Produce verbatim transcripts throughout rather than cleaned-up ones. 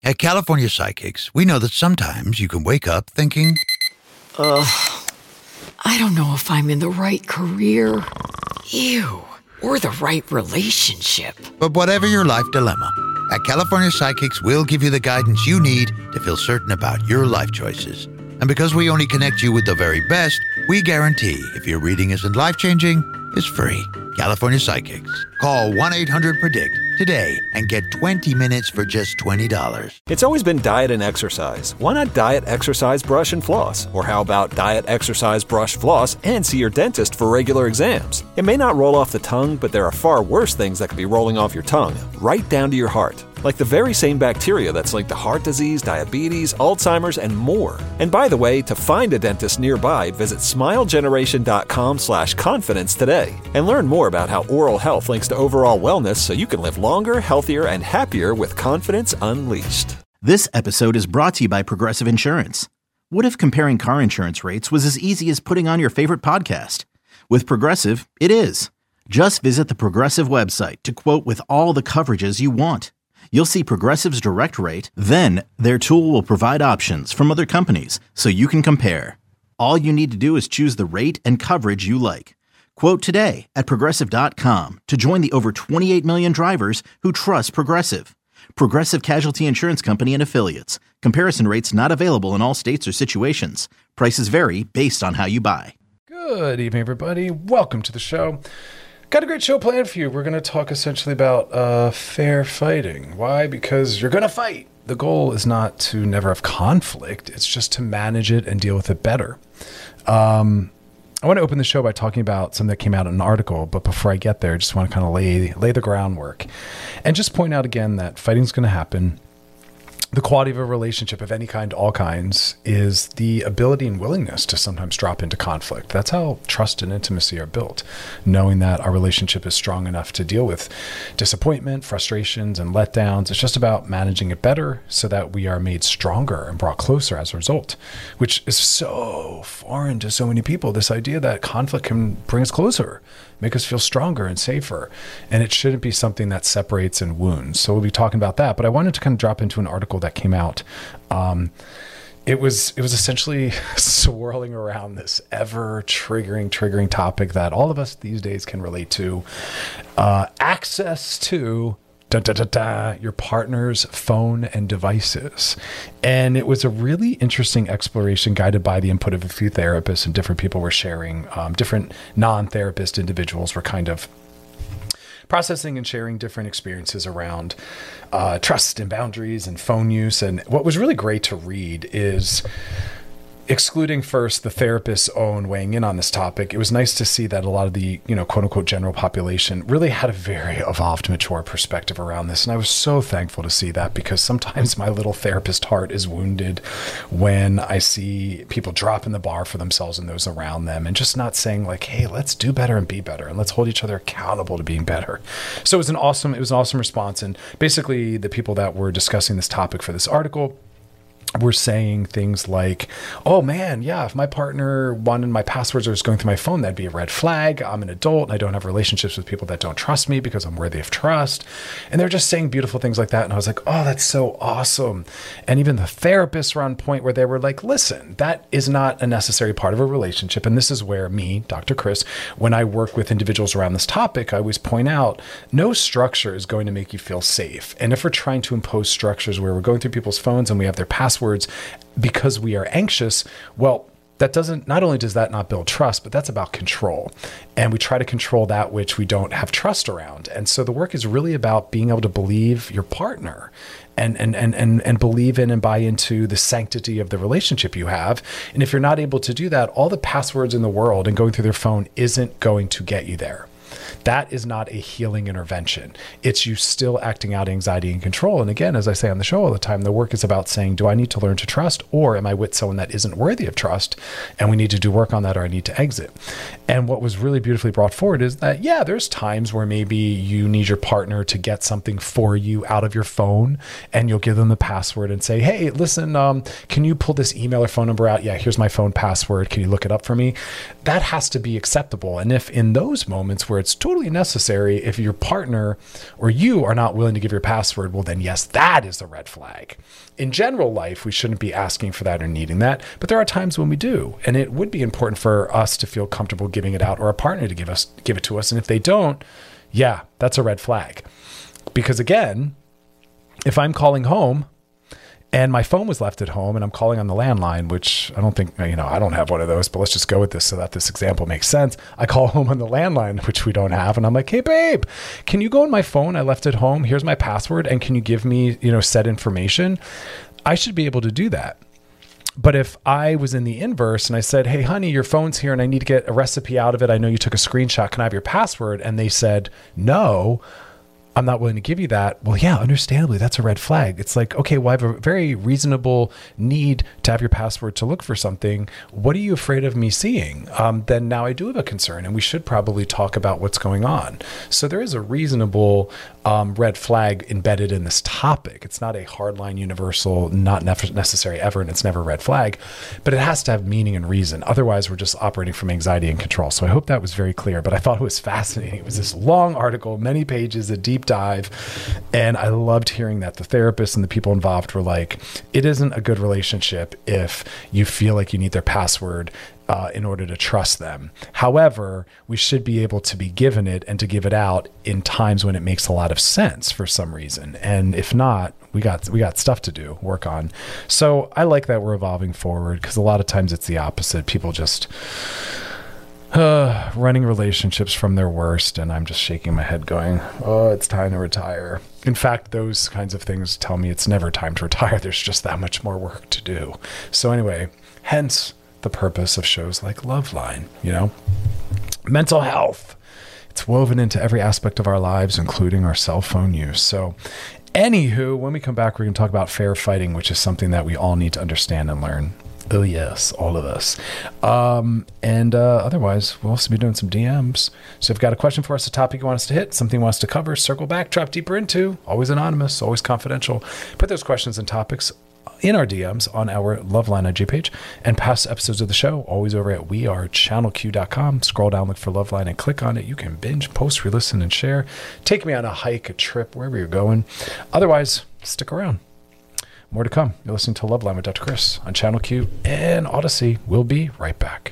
At California Psychics, we know that sometimes you can wake up thinking, Ugh, I don't know if I'm in the right career. Ew. Or the right relationship. But whatever your life dilemma, at California Psychics, we'll give you the guidance you need to feel certain about your life choices. And because we only connect you with the very best, we guarantee if your reading isn't life-changing, it's free. California Psychics. Call one eight hundred predict today and get twenty minutes for just twenty dollars. It's always been diet and exercise. Why not diet, exercise, brush, and floss? Or how about diet, exercise, brush, floss, and see your dentist for regular exams? It may not roll off the tongue, but there are far worse things that could be rolling off your tongue, right down to your heart. Like the very same bacteria that's linked to heart disease, diabetes, Alzheimer's, and more. And by the way, to find a dentist nearby, visit smilegeneration.com slash confidence today. And learn more about how oral health links to overall wellness so you can live longer, healthier, and happier with confidence unleashed. This episode is brought to you by Progressive Insurance. What if comparing car insurance rates was as easy as putting on your favorite podcast? With Progressive, it is. Just visit the Progressive website to quote with all the coverages you want. You'll see Progressive's direct rate, then their tool will provide options from other companies so you can compare. All you need to do is choose the rate and coverage you like. Quote today at Progressive dot com to join the over twenty-eight million drivers who trust Progressive. Progressive Casualty Insurance Company and Affiliates. Comparison rates not available in all states or situations. Prices vary based on how you buy. Good evening, everybody. Welcome to the show. Got a great show planned for you. We're going to talk essentially about uh, fair fighting. Why? Because you're going to fight. The goal is not to never have conflict. It's just to manage it and deal with it better. Um, I want to open the show by talking about something that came out in an article. But before I get there, I just want to kind of lay, lay the groundwork and just point out again that fighting is going to happen. The quality of a relationship of any kind, all kinds, is the ability and willingness to sometimes drop into conflict. That's how trust and intimacy are built, knowing that our relationship is strong enough to deal with disappointment, frustrations, and letdowns. It's just about managing it better so that we are made stronger and brought closer as a result, which is so foreign to so many people. This idea that conflict can bring us closer, make us feel stronger and safer. And it shouldn't be something that separates and wounds. So we'll be talking about that. But I wanted to kind of drop into an article that came out. Um, it was it was essentially swirling around this ever triggering, triggering topic that all of us these days can relate to. Uh, access to Da, da, da, da, your partner's phone and devices. And it was a really interesting exploration guided by the input of a few therapists, and different people were sharing, um, different non-therapist individuals were kind of processing and sharing different experiences around uh, trust and boundaries and phone use. And what was really great to read is, excluding first the therapist's own weighing in on this topic, it was nice to see that a lot of the, you know, quote unquote general population really had a very evolved, mature perspective around this. And I was so thankful to see that, because sometimes my little therapist heart is wounded when I see people dropping the bar for themselves and those around them, and just not saying like, hey, let's do better and be better, and let's hold each other accountable to being better. So it was an awesome, it was an awesome response. And basically the people that were discussing this topic for this article we're saying things like, oh man, yeah, if my partner wanted my passwords or was going through my phone, that'd be a red flag. I'm an adult and I don't have relationships with people that don't trust me because I'm worthy of trust. And they're just saying beautiful things like that. And I was like, oh, that's so awesome. And even the therapists were on point where they were like, listen, that is not a necessary part of a relationship. And this is where me, Doctor Chris, when I work with individuals around this topic, I always point out no structure is going to make you feel safe. And if we're trying to impose structures where we're going through people's phones and we have their passwords because we are anxious, well, that doesn't, not only does that not build trust, but that's about control. And we try to control that which we don't have trust around. And so the work is really about being able to believe your partner and, and, and, and, and believe in and buy into the sanctity of the relationship you have. And if you're not able to do that, all the passwords in the world and going through their phone isn't going to get you there. That is not a healing intervention. It's you still acting out anxiety and control. And again, as I say on the show all the time, the work is about saying, do I need to learn to trust, or am I with someone that isn't worthy of trust and we need to do work on that, or I need to exit? And what was really beautifully brought forward is that, yeah, there's times where maybe you need your partner to get something for you out of your phone, and you'll give them the password and say, hey, listen, um, can you pull this email or phone number out? Yeah, here's my phone password. Can you look it up for me? That has to be acceptable. And if in those moments where where it's totally necessary. If your partner or you are not willing to give your password, well, then yes, that is a red flag. In general life, we shouldn't be asking for that or needing that, but there are times when we do, and it would be important for us to feel comfortable giving it out or a partner to give us give it to us. And if they don't, yeah, that's a red flag. Because again, if I'm calling home and my phone was left at home and I'm calling on the landline, which I don't think, you know, I don't have one of those, but let's just go with this so that this example makes sense. I call home on the landline, which we don't have. And I'm like, hey, babe, can you go on my phone? I left it home. Here's my password. And can you give me, you know, said information? I should be able to do that. But if I was in the inverse and I said, hey, honey, your phone's here and I need to get a recipe out of it. I know you took a screenshot. Can I have your password? And they said, no, I'm not willing to give you that. Well, yeah, understandably, that's a red flag. It's like, okay, well, I have a very reasonable need to have your password to look for something. What are you afraid of me seeing? Um, then now I do have a concern, and we should probably talk about what's going on. So there is a reasonable um, red flag embedded in this topic. It's not a hardline universal, not nef- necessary ever, and it's never a red flag, but it has to have meaning and reason. Otherwise, we're just operating from anxiety and control. So I hope that was very clear, but I thought it was fascinating. It was this long article, many pages, a deep dive. And I loved hearing that the therapists and the people involved were like, it isn't a good relationship if you feel like you need their password uh, in order to trust them. However, we should be able to be given it and to give it out in times when it makes a lot of sense for some reason. And if not, we got we got stuff to do, work on. So I like that we're evolving forward, because a lot of times it's the opposite. People just Uh, running relationships from their worst, and I'm just shaking my head going, oh, it's time to retire. In fact, those kinds of things tell me it's never time to retire. There's just that much more work to do. So anyway, hence the purpose of shows like Loveline, you know? Mental health. It's woven into every aspect of our lives, including our cell phone use. So anywho, when we come back, we're going to talk about fair fighting, which is something that we all need to understand and learn. Oh, yes, all of us. Um, and uh, otherwise, we'll also be doing some D Ms. So if you've got a question for us, a topic you want us to hit, something you want us to cover, circle back, drop deeper into, always anonymous, always confidential. Put those questions and topics in our D Ms on our Loveline I G page, and past episodes of the show, always over at we are channel q dot com. Scroll down, look for Loveline, and click on it. You can binge, post, re-listen, and share. Take me on a hike, a trip, wherever you're going. Otherwise, stick around. More to come. You're listening to Loveline with Doctor Chris on Channel Q and Odyssey. We'll be right back.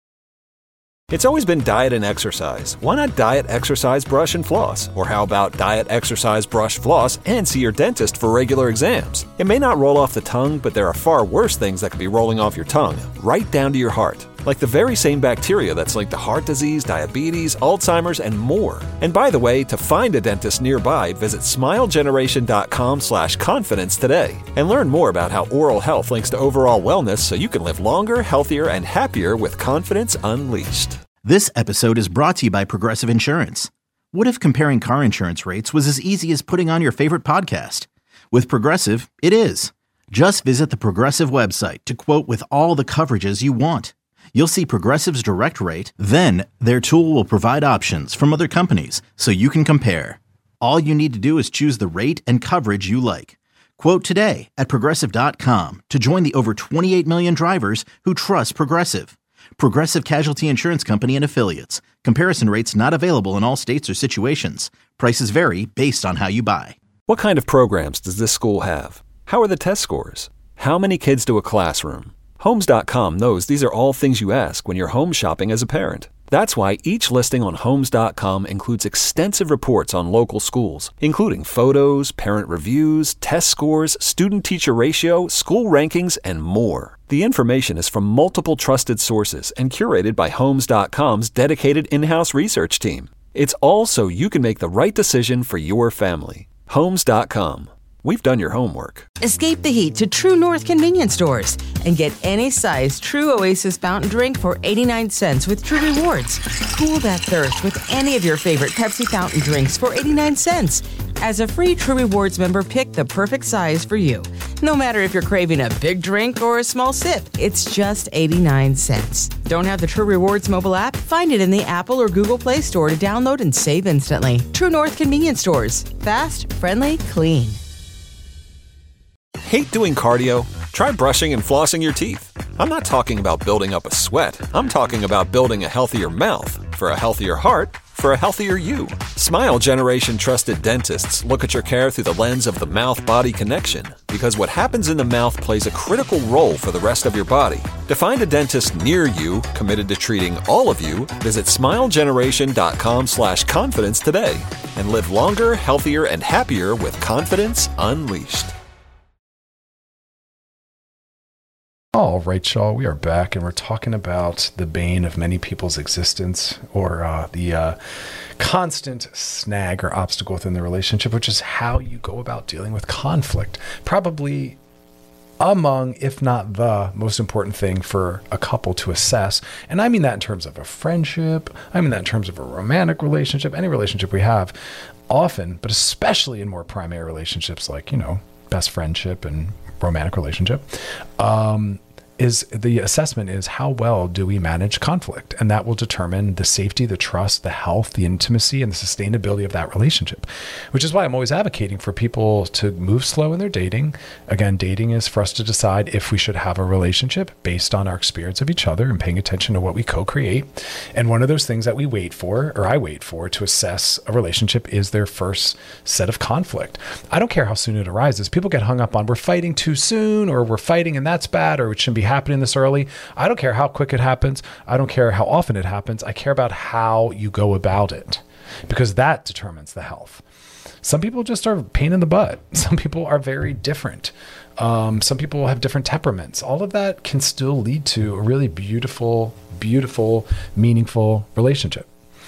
It's always been diet and exercise. Why not diet, exercise, brush, and floss? Or how about diet, exercise, brush, floss, and see your dentist for regular exams? It may not roll off the tongue, but there are far worse things that could be rolling off your tongue, right down to your heart. Like the very same bacteria that's linked to heart disease, diabetes, Alzheimer's, and more. And by the way, to find a dentist nearby, visit smilegeneration.com slash confidence today. And learn more about how oral health links to overall wellness so you can live longer, healthier, and happier with confidence unleashed. This episode is brought to you by Progressive Insurance. What if comparing car insurance rates was as easy as putting on your favorite podcast? With Progressive, it is. Just visit the Progressive website to quote with all the coverages you want. You'll see Progressive's direct rate, then their tool will provide options from other companies so you can compare. All you need to do is choose the rate and coverage you like. Quote today at progressive dot com to join the over twenty-eight million drivers who trust Progressive. Progressive Casualty Insurance Company and Affiliates. Comparison rates not available in all states or situations. Prices vary based on how you buy. What kind of programs does this school have? How are the test scores? How many kids do a classroom? Homes dot com knows these are all things you ask when you're home shopping as a parent. That's why each listing on Homes dot com includes extensive reports on local schools, including photos, parent reviews, test scores, student-teacher ratio, school rankings, and more. The information is from multiple trusted sources and curated by Homes dot com's dedicated in-house research team. It's all so you can make the right decision for your family. Homes dot com. We've done your homework. Escape the heat to True North convenience stores and get any size True Oasis fountain drink for eighty-nine cents with True Rewards. Cool that thirst with any of your favorite Pepsi fountain drinks for eighty-nine cents. As a free True Rewards member, pick the perfect size for you. No matter if you're craving a big drink or a small sip, it's just eighty-nine cents. Don't have the True Rewards mobile app? Find it in the Apple or Google Play Store to download and save instantly. True North convenience stores. Fast, friendly, clean. Hate doing cardio? Try brushing and flossing your teeth. I'm not talking about building up a sweat. I'm talking about building a healthier mouth. For a healthier heart, for a healthier you. Smile Generation trusted dentists look at your care through the lens of the mouth-body connection, because what happens in the mouth plays a critical role for the rest of your body. To find a dentist near you committed to treating all of you, visit smilegeneration.com slash confidence today and live longer, healthier, and happier with confidence unleashed. All right, y'all, we are back and we're talking about the bane of many people's existence, or uh, the uh, constant snag or obstacle within the relationship, which is how you go about dealing with conflict. Probably among, if not the most important thing for a couple to assess. And I mean that in terms of a friendship. I mean that in terms of a romantic relationship, any relationship we have often, but especially in more primary relationships like, you know, best friendship and romantic relationship, um, is the assessment is how well do we manage conflict? And that will determine the safety, the trust, the health, the intimacy, and the sustainability of that relationship, which is why I'm always advocating for people to move slow in their dating. Again, dating is for us to decide if we should have a relationship based on our experience of each other and paying attention to what we co-create. And one of those things that we wait for, or I wait for, to assess a relationship is their first set of conflict. I don't care how soon it arises. People get hung up on we're fighting too soon, or we're fighting and that's bad, or it shouldn't be happening this early. I don't care how quick it happens. I don't care how often it happens. I care about how you go about it, because that determines the health. Some people just are a pain in the butt. Some people are very different. Um, some people have different temperaments. All of that can still lead to a really beautiful, beautiful, meaningful relationship.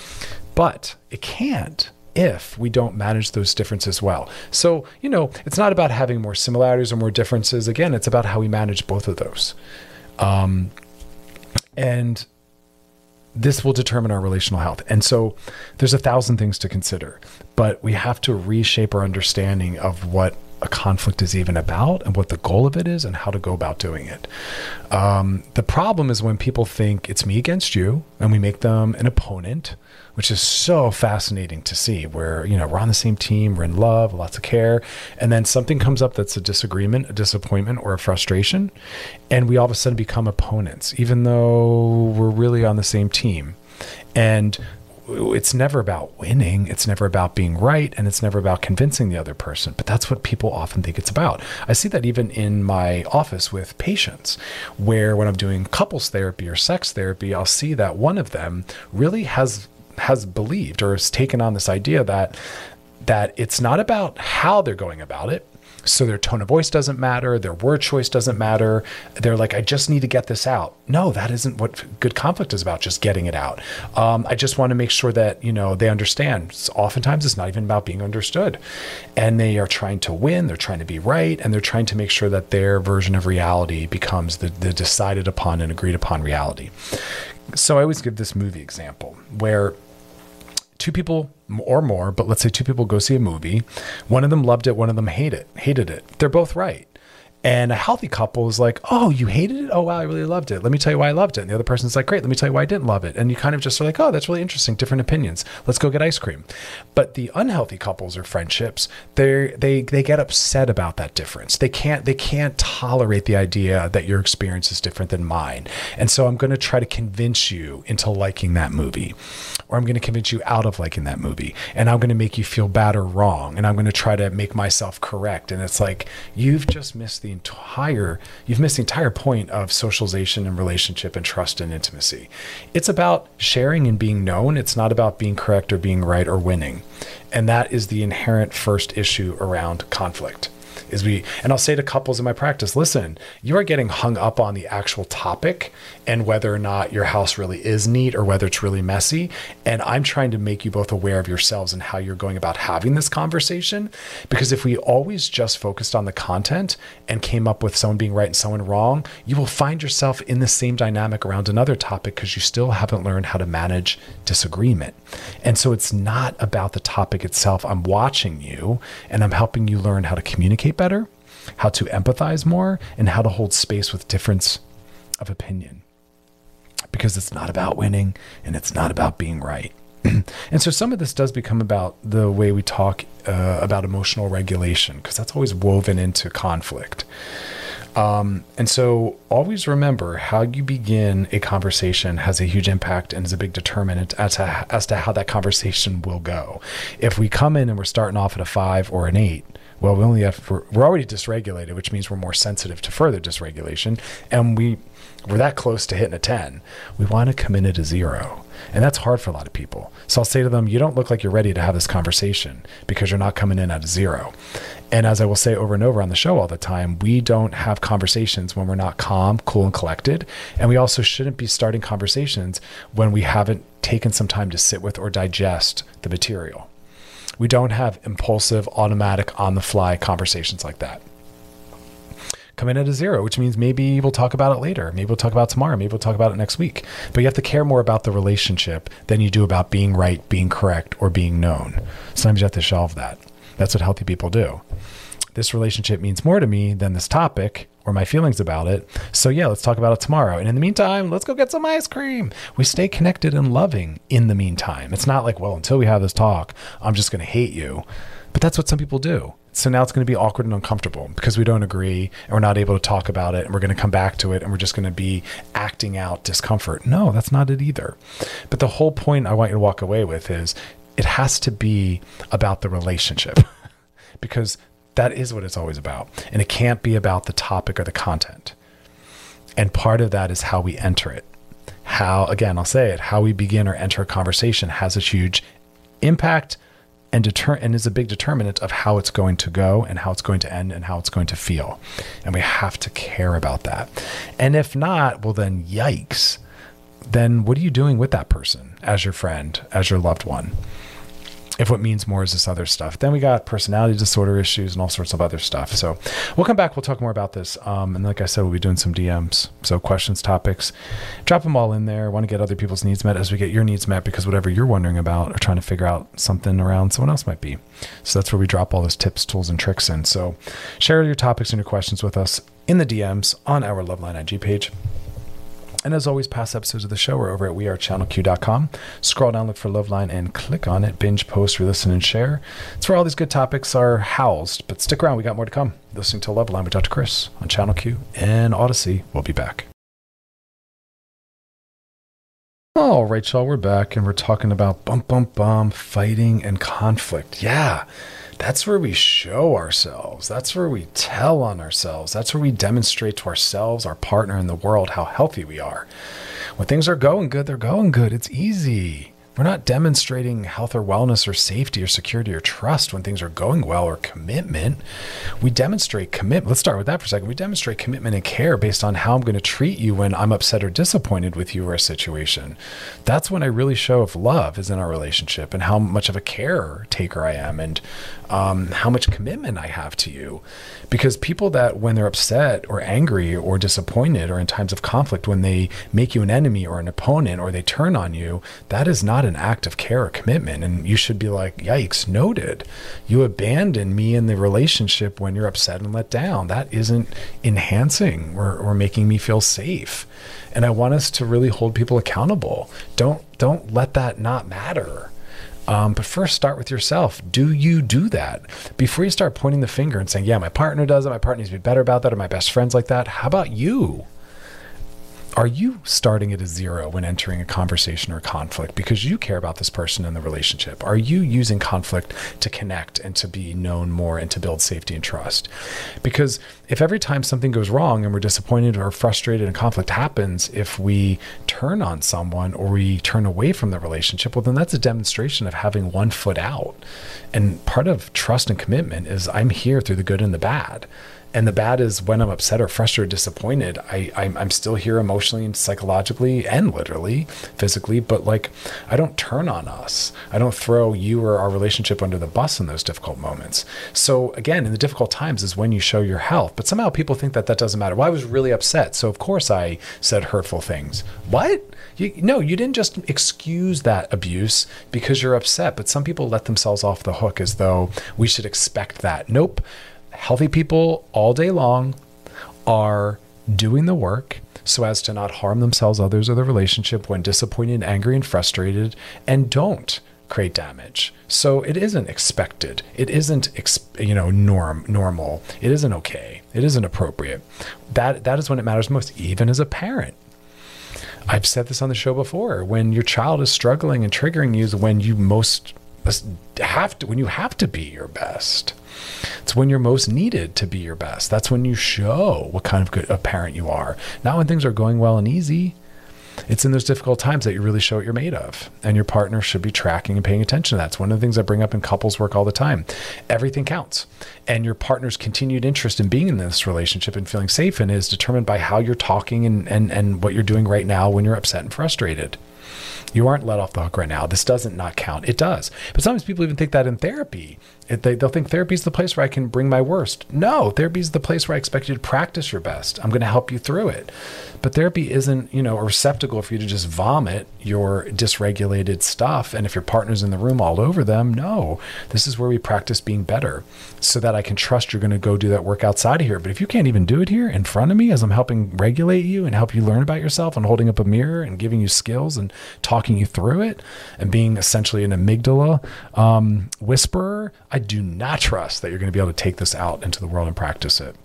But it can't if we don't manage those differences well. So, you know, it's not about having more similarities or more differences. Again, it's about how we manage both of those. Um, and this will determine our relational health. And so there's a thousand things to consider, but we have to reshape our understanding of what a conflict is even about and what the goal of it is and how to go about doing it. Um, the problem is when people think it's me against you and we make them an opponent, which is so fascinating to see, where, you know, we're on the same team, we're in love, lots of care, and then something comes up that's a disagreement, a disappointment, or a frustration, and we all of a sudden become opponents, even though we're really on the same team. And it's never about winning. It's never about being right. And it's never about convincing the other person. But that's what people often think it's about. I see that even in my office with patients, where when I'm doing couples therapy or sex therapy, I'll see that one of them really has has believed or has taken on this idea that that it's not about how they're going about it. So their tone of voice doesn't matter. Their word choice doesn't matter. They're like, I just need to get this out. No, that isn't what good conflict is about, just getting it out. Um, I just want to make sure that, you know, they understand. So oftentimes it's not even about being understood. And they are trying to win. They're trying to be right. And they're trying to make sure that their version of reality becomes the, the decided upon and agreed upon reality. So I always give this movie example where two people or more, but let's say two people go see a movie. One of them loved it. One of them hated it, hated it. They're both right. And a healthy couple is like, oh, you hated it? Oh, wow, I really loved it. Let me tell you why I loved it. And the other person's like, great, let me tell you why I didn't love it. And you kind of just are like, oh, that's really interesting. Different opinions. Let's go get ice cream. But the unhealthy couples or friendships, they they they get upset about that difference. They can't they can't tolerate the idea that your experience is different than mine. And so I'm going to try to convince you into liking that movie, or I'm going to convince you out of liking that movie. And I'm going to make you feel bad or wrong. And I'm going to try to make myself correct. And it's like, you've just missed the entire, you've missed the entire point of socialization and relationship and trust and intimacy. It's about sharing and being known. It's not about being correct or being right or winning. And that is the inherent first issue around conflict. Is we, and I'll say to couples in my practice, listen, you are getting hung up on the actual topic and whether or not your house really is neat or whether it's really messy. And I'm trying to make you both aware of yourselves and how you're going about having this conversation. Because if we always just focused on the content and came up with someone being right and someone wrong, you will find yourself in the same dynamic around another topic because you still haven't learned how to manage disagreement. And so it's not about the topic itself. I'm watching you and I'm helping you learn how to communicate better, how to empathize more, and how to hold space with difference of opinion. Because it's not about winning and it's not about being right. And so some of this does become about the way we talk uh, about emotional regulation, because that's always woven into conflict. Um, and so always remember, how you begin a conversation has a huge impact and is a big determinant as to, as to how that conversation will go. If we come in and we're starting off at a five or an eight, well, we only have, we're, we're already dysregulated, which means we're more sensitive to further dysregulation. And we, we're that close to hitting a ten. We want to come in at a zero. And that's hard for a lot of people. So I'll say to them, you don't look like you're ready to have this conversation because you're not coming in at a zero. And as I will say over and over on the show all the time, we don't have conversations when we're not calm, cool, and collected. And we also shouldn't be starting conversations when we haven't taken some time to sit with or digest the material. We don't have impulsive, automatic, on-the-fly conversations like that. Come in at a zero, which means maybe we'll talk about it later. Maybe we'll talk about it tomorrow. Maybe we'll talk about it next week. But you have to care more about the relationship than you do about being right, being correct, or being known. Sometimes you have to shelve that. That's what healthy people do. This relationship means more to me than this topic or my feelings about it. So yeah, let's talk about it tomorrow. And in the meantime, let's go get some ice cream. We stay connected and loving in the meantime. It's not like, well, until we have this talk, I'm just going to hate you. But that's what some people do. So now it's going to be awkward and uncomfortable because we don't agree and we're not able to talk about it, and we're going to come back to it and we're just going to be acting out discomfort. No, that's not it either. But the whole point I want you to walk away with is it has to be about the relationship because that is what it's always about. And it can't be about the topic or the content. And part of that is how we enter it. How, again, I'll say it, how we begin or enter a conversation has a huge impact and deter and is a big determinant of how it's going to go and how it's going to end and how it's going to feel. And we have to care about that. And if not, well then yikes. Then what are you doing with that person as your friend, as your loved one? If what means more is this other stuff, then we got personality disorder issues and all sorts of other stuff. So we'll come back. We'll talk more about this. Um, and like I said, we'll be doing some D Ms. So questions, topics, drop them all in there. I want to get other people's needs met as we get your needs met, because whatever you're wondering about or trying to figure out something around someone else might be. So that's where we drop all those tips, tools, and tricks in. So share your topics and your questions with us in the D Ms on our Loveline I G page. And as always, past episodes of the show are over at we are channel q dot com. Scroll down, look for Loveline, and click on it. Binge, post, re-listen, and share. It's where all these good topics are housed. But stick around. We got more to come. Listening to Loveline with Doctor Chris on Channel Q and Odyssey. We'll be back. All right, y'all. We're back, and we're talking about bum, bum, bum, fighting and conflict. Yeah. That's where we show ourselves. That's where we tell on ourselves. That's where we demonstrate to ourselves, our partner, and the world how healthy we are. When things are going good, they're going good. It's easy. We're not demonstrating health or wellness or safety or security or trust when things are going well, or commitment. We demonstrate commitment. Let's start with that for a second. We demonstrate commitment and care based on how I'm going to treat you when I'm upset or disappointed with you or a situation. That's when I really show if love is in our relationship and how much of a caretaker I am and um, how much commitment I have to you. Because people that when they're upset or angry or disappointed or in times of conflict, when they make you an enemy or an opponent or they turn on you, that is not an act of care or commitment. And you should be like, yikes, noted. You abandon me in the relationship when you're upset and let down. That isn't enhancing or, or making me feel safe. And I want us to really hold people accountable. Don't, don't let that not matter. Um, but first, start with yourself. Do you do that? Before you start pointing the finger and saying, yeah, my partner does it, my partner needs to be better about that, or my best friend's like that. How about you? Are you starting at a zero when entering a conversation or conflict because you care about this person in the relationship? Are you using conflict to connect and to be known more and to build safety and trust? Because if every time something goes wrong and we're disappointed or frustrated and conflict happens, if we turn on someone or we turn away from the relationship, well, then that's a demonstration of having one foot out. And part of trust and commitment is I'm here through the good and the bad. And the bad is when I'm upset or frustrated, or disappointed, I, I'm, I'm still here emotionally and psychologically and literally, physically, but like, I don't turn on us. I don't throw you or our relationship under the bus in those difficult moments. So again, in the difficult times is when you show your health, but somehow people think that that doesn't matter. Well, I was really upset, so of course I said hurtful things. What? You, no, you didn't just excuse that abuse because you're upset, but some people let themselves off the hook as though we should expect that. Nope. Healthy people all day long are doing the work so as to not harm themselves, others, or the relationship when disappointed, angry, and frustrated, and don't create damage. So it isn't expected. It isn't, ex- you know, norm, normal. It isn't okay. It isn't appropriate. That That is when it matters most, even as a parent. I've said this on the show before. When your child is struggling and triggering you is when you most have to, when you have to be your best. It's when you're most needed to be your best. That's when you show what kind of good a parent you are. Not when things are going well and easy. It's in those difficult times that you really show what you're made of. And your partner should be tracking and paying attention to that. It's one of the things I bring up in couples work all the time. Everything counts. And your partner's continued interest in being in this relationship and feeling safe in it is determined by how you're talking and, and, and what you're doing right now when you're upset and frustrated. You aren't let off the hook right now. This doesn't not count. It does. But sometimes people even think that in therapy. It, they, they'll think therapy is the place where I can bring my worst. No, therapy is the place where I expect you to practice your best. I'm going to help you through it. But therapy isn't, you know, a receptacle for you to just vomit your dysregulated stuff. And if your partner's in the room all over them, no, this is where we practice being better so that I can trust you're going to go do that work outside of here. But if you can't even do it here in front of me as I'm helping regulate you and help you learn about yourself and holding up a mirror and giving you skills and talking you through it and being essentially an amygdala um, whisperer, I do not trust that you're going to be able to take this out into the world and practice it.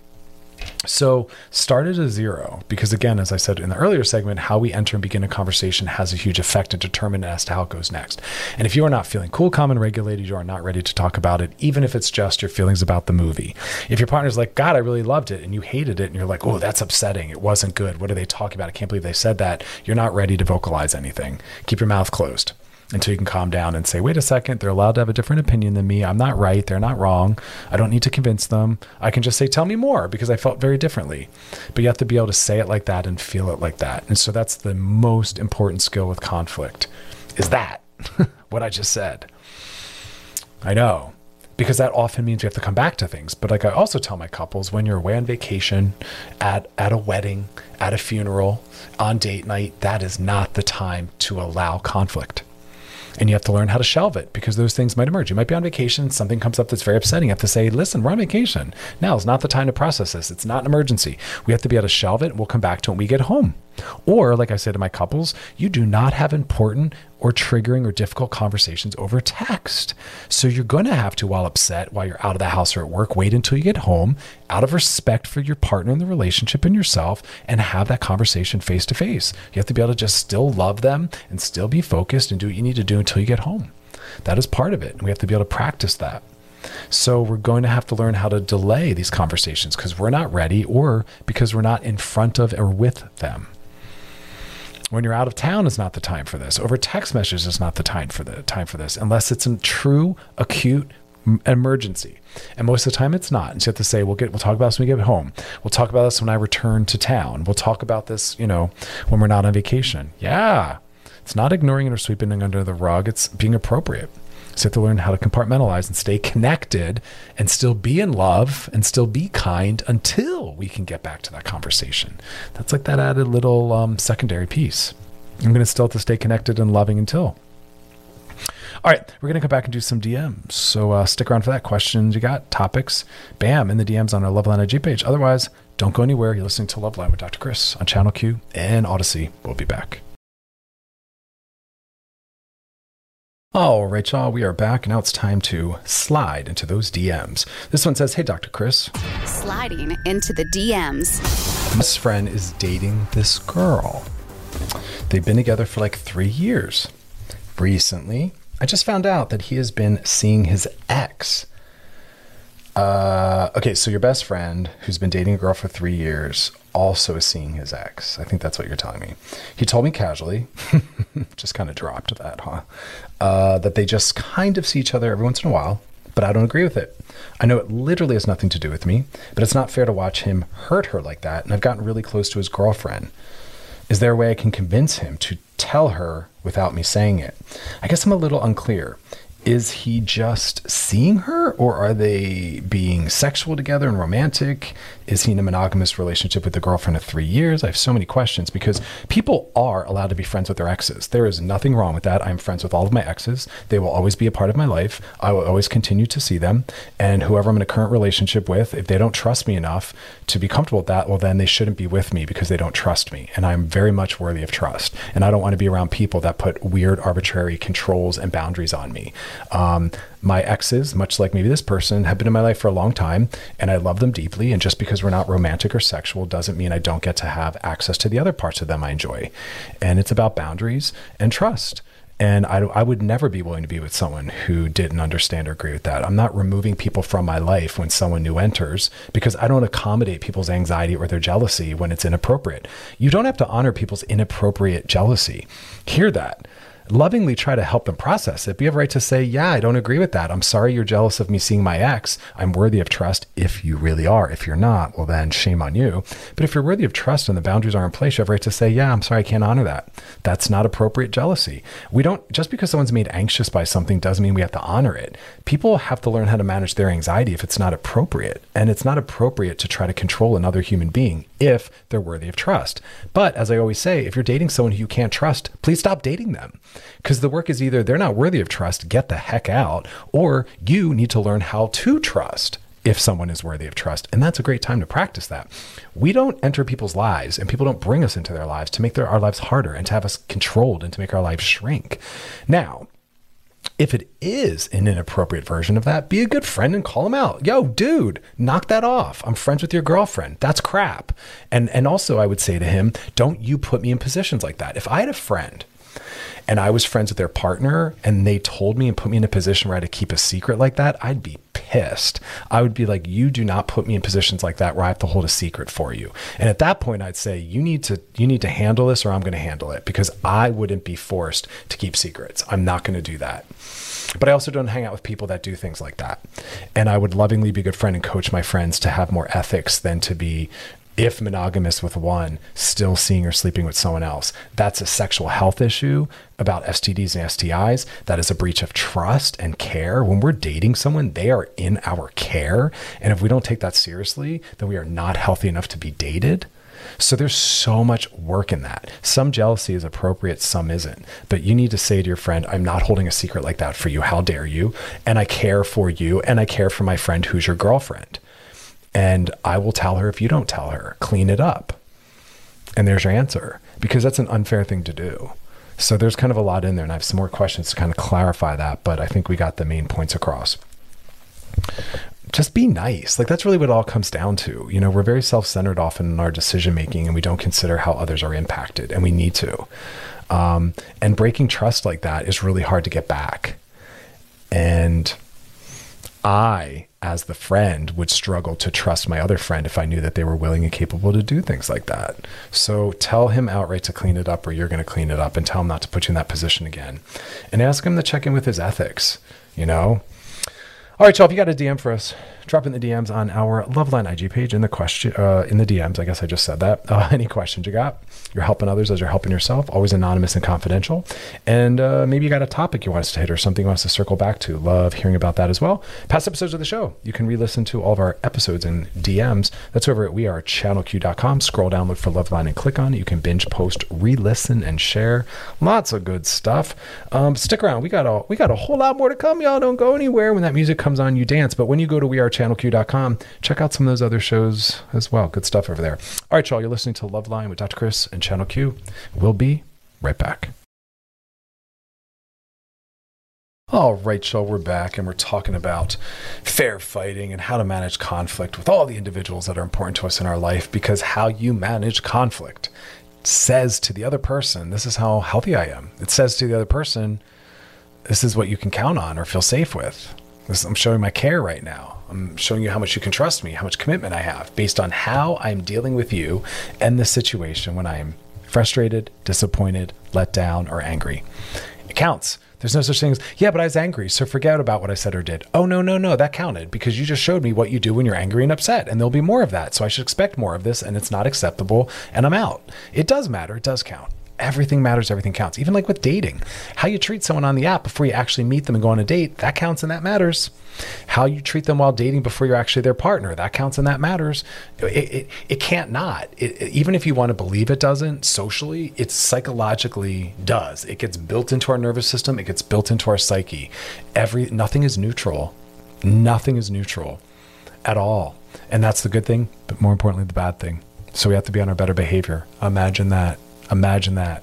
So start at a zero, because again, as I said in the earlier segment, how we enter and begin a conversation has a huge effect and determine as to how it goes next. And if you are not feeling cool, calm, and regulated, you are not ready to talk about it, even if it's just your feelings about the movie. If your partner's like, God, I really loved it, and you hated it, and you're like, oh, that's upsetting. It wasn't good. What are they talking about? I can't believe they said that. You're not ready to vocalize anything. Keep your mouth closed until you can calm down and say, wait a second, they're allowed to have a different opinion than me. I'm not right. They're not wrong. I don't need to convince them. I can just say, tell me more, because I felt very differently. But you have to be able to say it like that and feel it like that. And so that's the most important skill with conflict, is that what I just said. I know, because that often means you have to come back to things. But like I also tell my couples, when you're away on vacation, at, at a wedding, at a funeral, on date night, that is not the time to allow conflict. And you have to learn how to shelve it, because those things might emerge. You might be on vacation, something comes up that's very upsetting. You have to say, listen, we're on vacation. Now is not the time to process this. It's not an emergency. We have to be able to shelve it, and we'll come back to it when we get home. Or, like I said to my couples, you do not have important or triggering or difficult conversations over text. So you're going to have to, while upset, while you're out of the house or at work, wait until you get home, out of respect for your partner and the relationship and yourself, and have that conversation face to face. You have to be able to just still love them and still be focused and do what you need to do until you get home. That is part of it. And we have to be able to practice that. So we're going to have to learn how to delay these conversations because we're not ready, or because we're not in front of or with them. When you're out of town is not the time for this. Over text messages is not the time for the time for this, unless it's a true acute emergency. And most of the time it's not. And so you have to say, we'll get, we'll talk about this when we get home. We'll talk about this when I return to town. We'll talk about this, you know, when we're not on vacation. Yeah. It's not ignoring it or sweeping it under the rug. It's being appropriate. So you have to learn how to compartmentalize and stay connected and still be in love and still be kind until we can get back to that conversation. That's like that added little um, secondary piece. I'm going to still have to stay connected and loving until. All right, we're going to come back and do some D Ms. So uh, stick around for that. Questions you got, topics, bam, in the D Ms on our Loveline I G page. Otherwise, don't go anywhere. You're listening to Loveline with Doctor Chris on Channel Q and Odyssey. We'll be back. All right, y'all, we are back. Now it's time to slide into those D Ms. This one says, hey, Doctor Chris. Sliding into the D Ms. This friend is dating this girl. They've been together for like three years. Recently, I just found out that he has been seeing his ex. Uh, okay, so your best friend, who's been dating a girl for three years, also is seeing his ex. I think that's what you're telling me. He told me casually, just kind of dropped that, huh? Uh, that they just kind of see each other every once in a while, but I don't agree with it. I know it literally has nothing to do with me, but it's not fair to watch him hurt her like that, and I've gotten really close to his girlfriend. Is there a way I can convince him to tell her without me saying it? I guess I'm a little unclear. Is he just seeing her, or are they being sexual together and romantic? Is he in a monogamous relationship with the girlfriend of three years? I have so many questions because people are allowed to be friends with their exes. There is nothing wrong with that. I'm friends with all of my exes. They will always be a part of my life. I will always continue to see them. And whoever I'm in a current relationship with, if they don't trust me enough to be comfortable with that, well, then they shouldn't be with me because they don't trust me. And I'm very much worthy of trust. And I don't want to be around people that put weird, arbitrary controls and boundaries on me. Um, my exes, much like maybe this person, have been in my life for a long time, and I love them deeply. And just because we're not romantic or sexual doesn't mean I don't get to have access to the other parts of them I enjoy. And it's about boundaries and trust. And I, I would never be willing to be with someone who didn't understand or agree with that. I'm not removing people from my life when someone new enters because I don't accommodate people's anxiety or their jealousy when it's inappropriate. You don't have to honor people's inappropriate jealousy. Hear that. Lovingly try to help them process it. But you have a right to say, yeah, I don't agree with that. I'm sorry you're jealous of me seeing my ex. I'm worthy of trust if you really are. If you're not, well, then shame on you. But if you're worthy of trust and the boundaries are in place, you have a right to say, yeah, I'm sorry, I can't honor that. That's not appropriate jealousy. We don't, just because someone's made anxious by something doesn't mean we have to honor it. People have to learn how to manage their anxiety if it's not appropriate. And it's not appropriate to try to control another human being if they're worthy of trust. But as I always say, if you're dating someone who you can't trust, please stop dating them. Because the work is either they're not worthy of trust, get the heck out, or you need to learn how to trust if someone is worthy of trust. And that's a great time to practice that. We don't enter people's lives and people don't bring us into their lives to make their, our lives harder and to have us controlled and to make our lives shrink. Now, if it is an inappropriate version of that, be a good friend and call them out. Yo, dude, knock that off. I'm friends with your girlfriend. That's crap. And, and also I would say to him, don't you put me in positions like that. If I had a friend and I was friends with their partner and they told me and put me in a position where I had to keep a secret like that, I'd be pissed. I would be like, you do not put me in positions like that where I have to hold a secret for you. And at that point, I'd say, you need to, you need to handle this or I'm going to handle it, because I wouldn't be forced to keep secrets. I'm not going to do that. But I also don't hang out with people that do things like that. And I would lovingly be a good friend and coach my friends to have more ethics than to be, if monogamous with one, still seeing or sleeping with someone else. That's a sexual health issue about S T Ds and S T Is. That is a breach of trust and care. When we're dating someone, they are in our care. And if we don't take that seriously, then we are not healthy enough to be dated. So there's so much work in that. Some jealousy is appropriate, some isn't. But you need to say to your friend, I'm not holding a secret like that for you. How dare you? And I care for you. And I care for my friend who's your girlfriend. And I will tell her if you don't tell her. Clean it up. And there's your answer, because that's an unfair thing to do. So there's kind of a lot in there, and I have some more questions to kind of clarify that, but I think we got the main points across. Just be nice. Like, that's really what it all comes down to. You know, we're very self-centered often in our decision making, and we don't consider how others are impacted, and we need to. Um, and breaking trust like that is really hard to get back. And I, as the friend, would struggle to trust my other friend if I knew that they were willing and capable to do things like that. So tell him outright to clean it up, or you're going to clean it up, and tell him not to put you in that position again. And ask him to check in with his ethics, you know? All right, y'all, if you got a D M for us, drop in the D Ms on our Loveline I G page in the question, uh, in the D Ms. I guess I just said that. Uh, any questions you got? You're helping others as you're helping yourself, always anonymous and confidential. And uh, maybe you got a topic you want us to hit or something you want us to circle back to. Love hearing about that as well. Past episodes of the show, you can re-listen to all of our episodes in D Ms. That's over at we are channel q dot com. Scroll down, look for Loveline and click on it. You can binge, post, re-listen, and share. Lots of good stuff. Um, stick around. We got a we got a whole lot more to come. Y'all don't go anywhere. When that music comes on, you dance. But when you go to we are channel q dot com, check out some of those other shows as well. Good stuff over there. All right, y'all, you're listening to Loveline with Doctor Chris and Channel Q. We'll be right back. All right, y'all, we're back, and we're talking about fair fighting and how to manage conflict with all the individuals that are important to us in our life, because how you manage conflict says to the other person, this is how healthy I am. It says to the other person, this is what you can count on or feel safe with. This, I'm showing my care right now. I'm showing you how much you can trust me, how much commitment I have based on how I'm dealing with you and the situation when I am frustrated, disappointed, let down, or angry. It counts. There's no such thing as, yeah, but I was angry, so forget about what I said or did. Oh, no, no, no, that counted, because you just showed me what you do when you're angry and upset, and there'll be more of that. So I should expect more of this, and it's not acceptable, and I'm out. It does matter. It does count. Everything matters. Everything counts. Even like with dating, how you treat someone on the app before you actually meet them and go on a date, that counts and that matters. How you treat them while dating before you're actually their partner, that counts and that matters. It, it, it can't not. It, it, even if you want to believe it doesn't, socially, it psychologically does. It gets built into our nervous system. It gets built into our psyche. Every Nothing is neutral. Nothing is neutral at all. And that's the good thing, but more importantly, the bad thing. So we have to be on our better behavior. Imagine that. Imagine that.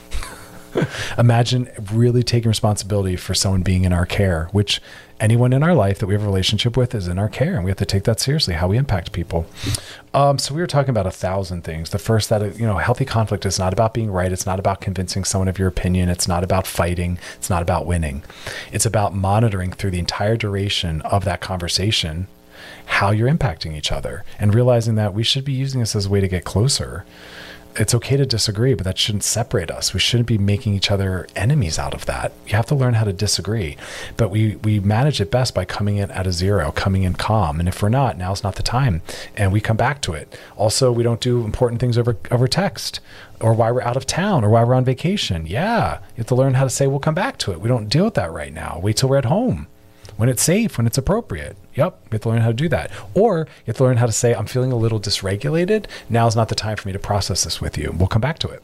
Imagine really taking responsibility for someone being in our care, which anyone in our life that we have a relationship with is in our care. And we have to take that seriously, how we impact people. Um, so we were talking about a thousand things. The first that, you know, healthy conflict is not about being right. It's not about convincing someone of your opinion. It's not about fighting. It's not about winning. It's about monitoring through the entire duration of that conversation how you're impacting each other and realizing that we should be using this as a way to get closer. It's okay to disagree, but that shouldn't separate us. We shouldn't be making each other enemies out of that. You have to learn how to disagree, but we, we manage it best by coming in at a zero, coming in calm. And if we're not, now's not the time. And we come back to it. Also, we don't do important things over, over text or while we're out of town or while we're on vacation. Yeah. You have to learn how to say, we'll come back to it. We don't deal with that right now. Wait till we're at home. When it's safe, when it's appropriate. Yep, you have to learn how to do that. Or you have to learn how to say, I'm feeling a little dysregulated. Now's not the time for me to process this with you. We'll come back to it.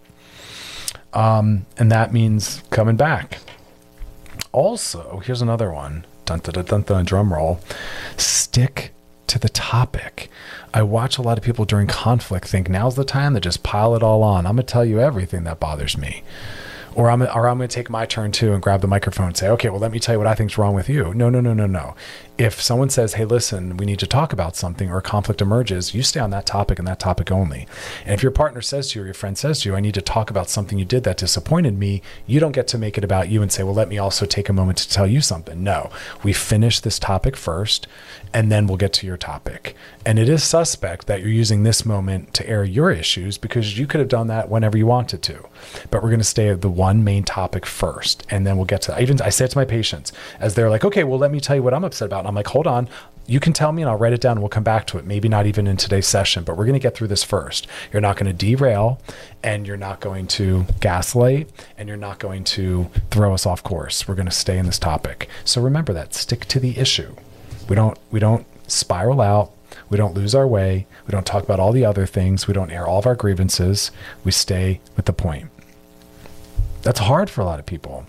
Um, and that means coming back. Also, here's another one. Dun, dun, dun, dun, dun, drum roll. Stick to the topic. I watch a lot of people during conflict think now's the time to just pile it all on. I'm going to tell you everything that bothers me. Or I'm, or I'm going to take my turn too and grab the microphone and say, okay, well, let me tell you what I think's wrong with you. No, no, no, no, no. If someone says, hey, listen, we need to talk about something or a conflict emerges, you stay on that topic and that topic only. And if your partner says to you or your friend says to you, I need to talk about something you did that disappointed me, you don't get to make it about you and say, well, let me also take a moment to tell you something. No, we finish this topic first and then we'll get to your topic. And it is suspect that you're using this moment to air your issues because you could have done that whenever you wanted to. But we're going to stay at the one main topic first, and then we'll get to that. I even I say it to my patients as they're like, okay, well, let me tell you what I'm upset about. And I'm like, hold on, you can tell me and I'll write it down and we'll come back to it. Maybe not even in today's session, but we're going to get through this first. You're not going to derail and you're not going to gaslight and you're not going to throw us off course. We're going to stay in this topic. So remember that, stick to the issue. We don't, we don't spiral out. We don't lose our way. We don't talk about all the other things. We don't air all of our grievances. We stay with the point. That's hard for a lot of people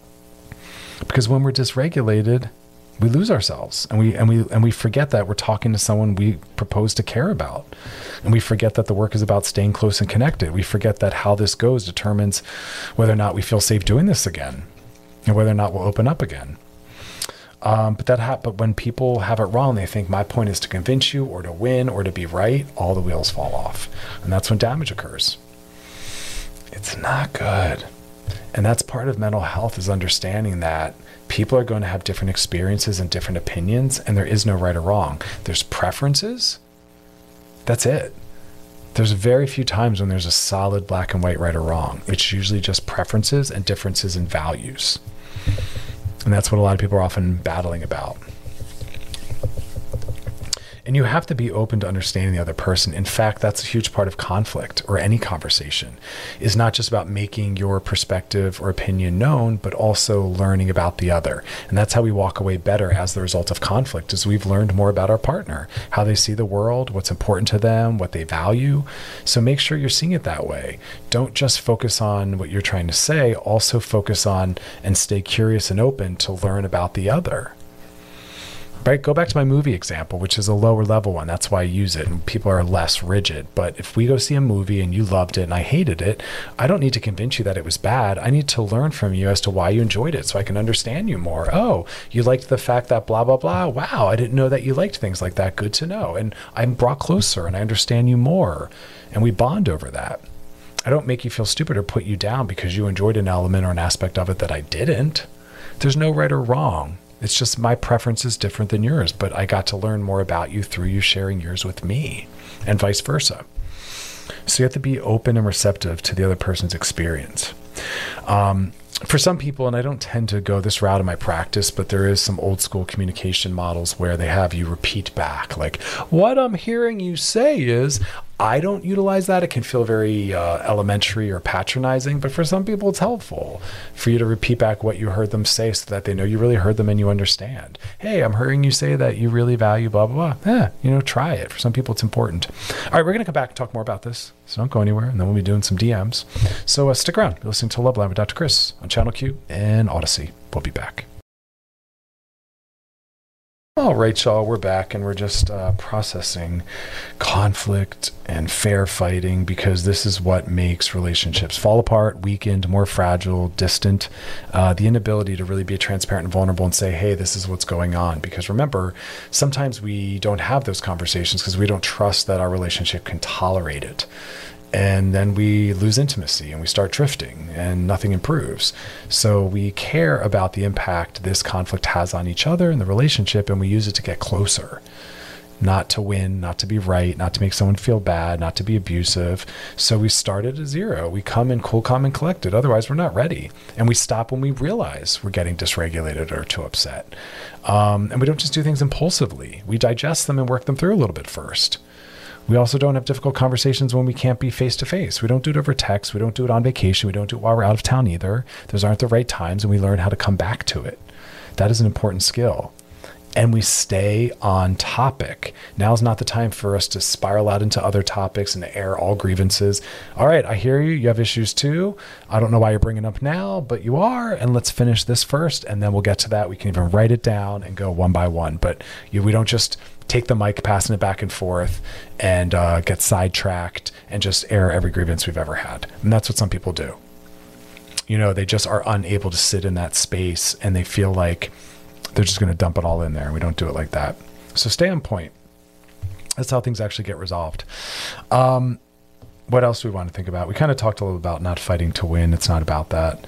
because when we're dysregulated, we lose ourselves and we and we and we forget that we're talking to someone we propose to care about, and we forget that the work is about staying close and connected. We forget that how this goes determines whether or not we feel safe doing this again, and whether or not we'll open up again. Um, but that ha- but when people have it wrong, they think my point is to convince you or to win or to be right. All the wheels fall off, and that's when damage occurs. It's not good. And that's part of mental health, is understanding that people are going to have different experiences and different opinions, and there is no right or wrong. There's preferences. That's it. There's very few times when there's a solid black and white right or wrong. It's usually just preferences and differences in values. And that's what a lot of people are often battling about. And you have to be open to understanding the other person. In fact, that's a huge part of conflict or any conversation, is not just about making your perspective or opinion known, but also learning about the other. And that's how we walk away better as the result of conflict, is we've learned more about our partner, how they see the world, what's important to them, what they value. So make sure you're seeing it that way. Don't just focus on what you're trying to say, also focus on and stay curious and open to learn about the other. Right? Go back to my movie example, which is a lower level one. That's why I use it, and people are less rigid. But if we go see a movie and you loved it and I hated it, I don't need to convince you that it was bad. I need to learn from you as to why you enjoyed it so I can understand you more. Oh, you liked the fact that blah, blah, blah. Wow, I didn't know that you liked things like that. Good to know. And I'm brought closer and I understand you more. And we bond over that. I don't make you feel stupid or put you down because you enjoyed an element or an aspect of it that I didn't. There's no right or wrong. It's just my preference is different than yours, but I got to learn more about you through you sharing yours with me, and vice versa. So you have to be open and receptive to the other person's experience. Um, for some people, and I don't tend to go this route in my practice, but there is some old school communication models where they have you repeat back, like, what I'm hearing you say is, I don't utilize that. It can feel very uh, elementary or patronizing, but for some people it's helpful for you to repeat back what you heard them say so that they know you really heard them and you understand. Hey, I'm hearing you say that you really value blah, blah, blah. Yeah, you know, try it. For some people it's important. All right, we're going to come back and talk more about this. So don't go anywhere. And then we'll be doing some D Ms. So uh, stick around. You're listening to Love Line with Doctor Chris on Channel Q and Odyssey. We'll be back. All right, y'all, we're back and we're just uh, processing conflict and fair fighting, because this is what makes relationships fall apart, weakened, more fragile, distant. Uh, the inability to really be transparent and vulnerable and say, hey, this is what's going on. Because remember, sometimes we don't have those conversations because we don't trust that our relationship can tolerate it. And then we lose intimacy and we start drifting and nothing improves. So we care about the impact this conflict has on each other and the relationship, and we use it to get closer. Not to win, not to be right, not to make someone feel bad, not to be abusive. So we start at a zero. We come in cool, calm, and collected. Otherwise, we're not ready. And we stop when we realize we're getting dysregulated or too upset. Um, and we don't just do things impulsively. We digest them and work them through a little bit first. We also don't have difficult conversations when we can't be face-to-face. We don't do it over text. We don't do it on vacation. We don't do it while we're out of town either. Those aren't the right times, and we learn how to come back to it. That is an important skill. And we stay on topic. Now's not the time for us to spiral out into other topics and air all grievances. All right, I hear you. You have issues too. I don't know why you're bringing it up now, but you are. And let's finish this first, and then we'll get to that. We can even write it down and go one by one. But you, we don't just take the mic, passing it back and forth, and uh, get sidetracked and just air every grievance we've ever had. And that's what some people do. You know, they just are unable to sit in that space, and they feel like they're just going to dump it all in there. And we don't do it like that. So stay on point. That's how things actually get resolved. Um, what else do we want to think about? We kind of talked a little about not fighting to win. It's not about that.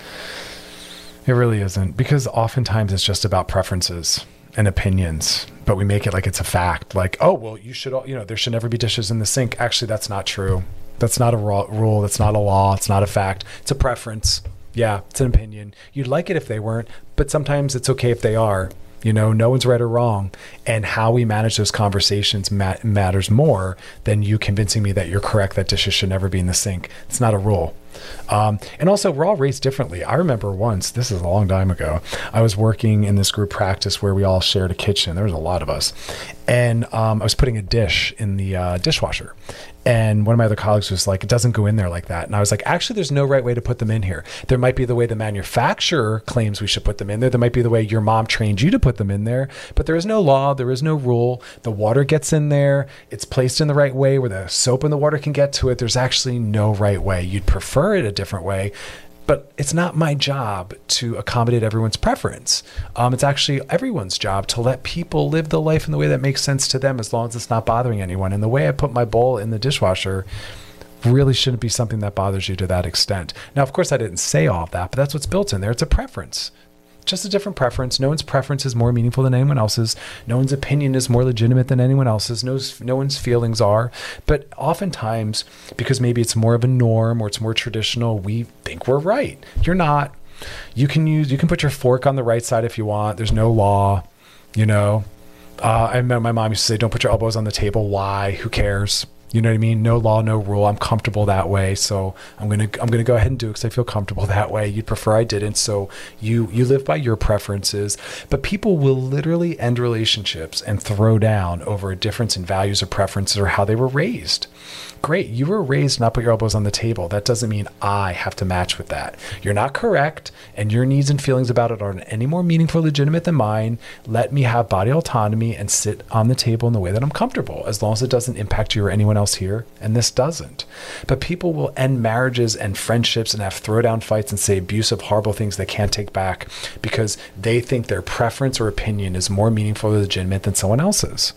It really isn't, because oftentimes it's just about preferences and opinions, but we make it like it's a fact. Like, oh, well, you should, you know, there should never be dishes in the sink. Actually, that's not true. That's not a raw rule. That's not a law. It's not a fact. It's a preference. Yeah, it's an opinion. You'd like it if they weren't, but sometimes it's okay if they are. You know, no one's right or wrong. And how we manage those conversations ma- matters more than you convincing me that you're correct, that dishes should never be in the sink. It's not a rule. Um, and also, we're all raised differently. I remember once, this is a long time ago, I was working in this group practice where we all shared a kitchen. There was a lot of us. And um, I was putting a dish in the uh, dishwasher. And one of my other colleagues was like, it doesn't go in there like that. And I was like, actually, there's no right way to put them in here. There might be the way the manufacturer claims we should put them in there. There might be the way your mom trained you to put them in there. But there is no law. There is no rule. The water gets in there. It's placed in the right way where the soap and the water can get to it. There's actually no right way. You'd prefer it a different way. But it's not my job to accommodate everyone's preference. Um, it's actually everyone's job to let people live the life in the way that makes sense to them, as long as it's not bothering anyone. And the way I put my bowl in the dishwasher really shouldn't be something that bothers you to that extent. Now, of course, I didn't say all of that, but that's what's built in there. It's a preference. Just a different preference. No one's preference is more meaningful than anyone else's. No one's opinion is more legitimate than anyone else's. No, no one's feelings are. But oftentimes, because maybe it's more of a norm or it's more traditional, we think we're right. You're not. You can use, you can put your fork on the right side if you want. There's no law, you know. Uh, I remember my mom used to say, don't put your elbows on the table. Why? Who cares? You know what I mean? No law, no rule. I'm comfortable that way. So I'm going to, I'm going to go ahead and do it because I feel comfortable that way. You'd prefer I didn't. So you, you live by your preferences, but people will literally end relationships and throw down over a difference in values or preferences or how they were raised. Great. You were raised not put your elbows on the table. That doesn't mean I have to match with that. You're not correct, and your needs and feelings about it aren't any more meaningful or legitimate than mine. Let me have body autonomy and sit on the table in the way that I'm comfortable, as long as it doesn't impact you or anyone else here. And this doesn't. But people will end marriages and friendships and have throwdown fights and say abusive, horrible things they can't take back because they think their preference or opinion is more meaningful or legitimate than someone else's.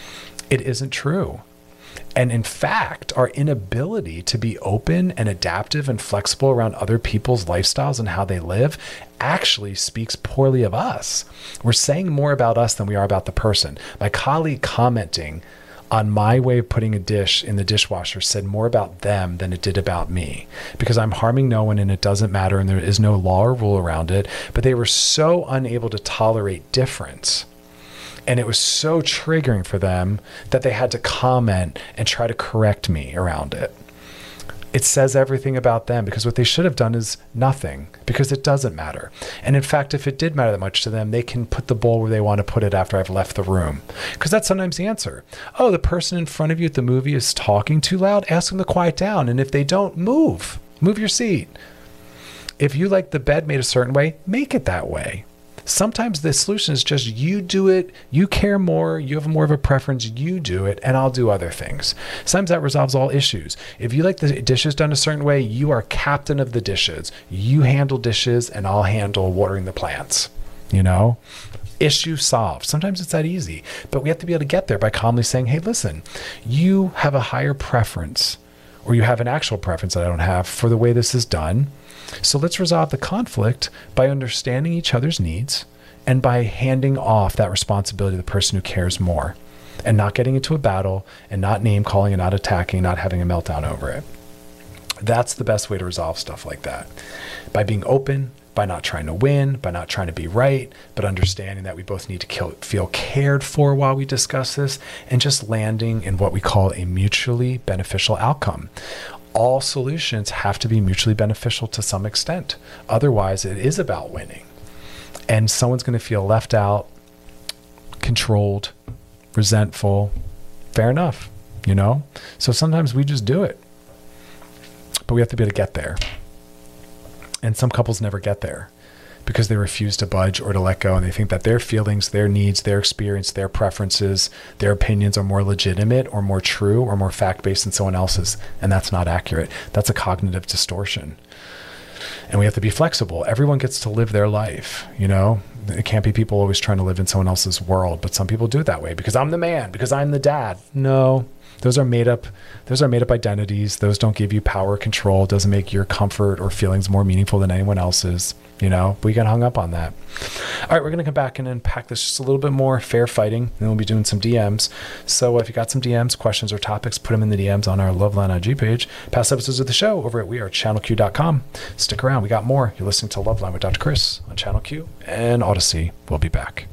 It isn't true. And in fact, our inability to be open and adaptive and flexible around other people's lifestyles and how they live actually speaks poorly of us. We're saying more about us than we are about the person. My colleague commenting on my way of putting a dish in the dishwasher said more about them than it did about me, because I'm harming no one and it doesn't matter and there is no law or rule around it. But they were so unable to tolerate difference And it was so triggering for them that they had to comment and try to correct me around it. It says everything about them, because what they should have done is nothing, because it doesn't matter. And in fact, if it did matter that much to them, they can put the bowl where they want to put it after I've left the room. Because that's sometimes the answer. Oh, the person in front of you at the movie is talking too loud. Ask them to quiet down. And if they don't, move. Move your seat. If you like the bed made a certain way, make it that way. Sometimes the solution is just you do it, you care more, you have more of a preference, you do it, and I'll do other things. Sometimes that resolves all issues. If you like the dishes done a certain way, you are captain of the dishes. You handle dishes and I'll handle watering the plants, you know? Issue solved. Sometimes it's that easy, but we have to be able to get there by calmly saying, hey, listen, you have a higher preference, or you have an actual preference that I don't have for the way this is done. So let's resolve the conflict by understanding each other's needs and by handing off that responsibility to the person who cares more, and not getting into a battle and not name calling and not attacking, not having a meltdown over it. That's the best way to resolve stuff like that. By being open, by not trying to win, by not trying to be right, but understanding that we both need to kill, feel cared for while we discuss this, and just landing in what we call a mutually beneficial outcome. All solutions have to be mutually beneficial to some extent. Otherwise, it is about winning. And someone's going to feel left out, controlled, resentful. Fair enough, you know? So sometimes we just do it. But we have to be able to get there. And some couples never get there because they refuse to budge or to let go. And they think that their feelings, their needs, their experience, their preferences, their opinions are more legitimate or more true or more fact-based than someone else's. And that's not accurate. That's a cognitive distortion. And we have to be flexible. Everyone gets to live their life, you know? It can't be people always trying to live in someone else's world, but some people do it that way because I'm the man, because I'm the dad. No, those are made up. Those are made up identities. Those don't give you power, control. It doesn't make your comfort or feelings more meaningful than anyone else's. You know, we get hung up on that. All right, we're going to come back and unpack this just a little bit more. Fair fighting. And we'll be doing some D Ms. So if you got some D Ms, questions, or topics, put them in the D Ms on our Loveline I G page. Past episodes of the show over at we are channel q dot com. Stick around. We got more. You're listening to Loveline with Doctor Chris on Channel Q and Odyssey. We'll be back.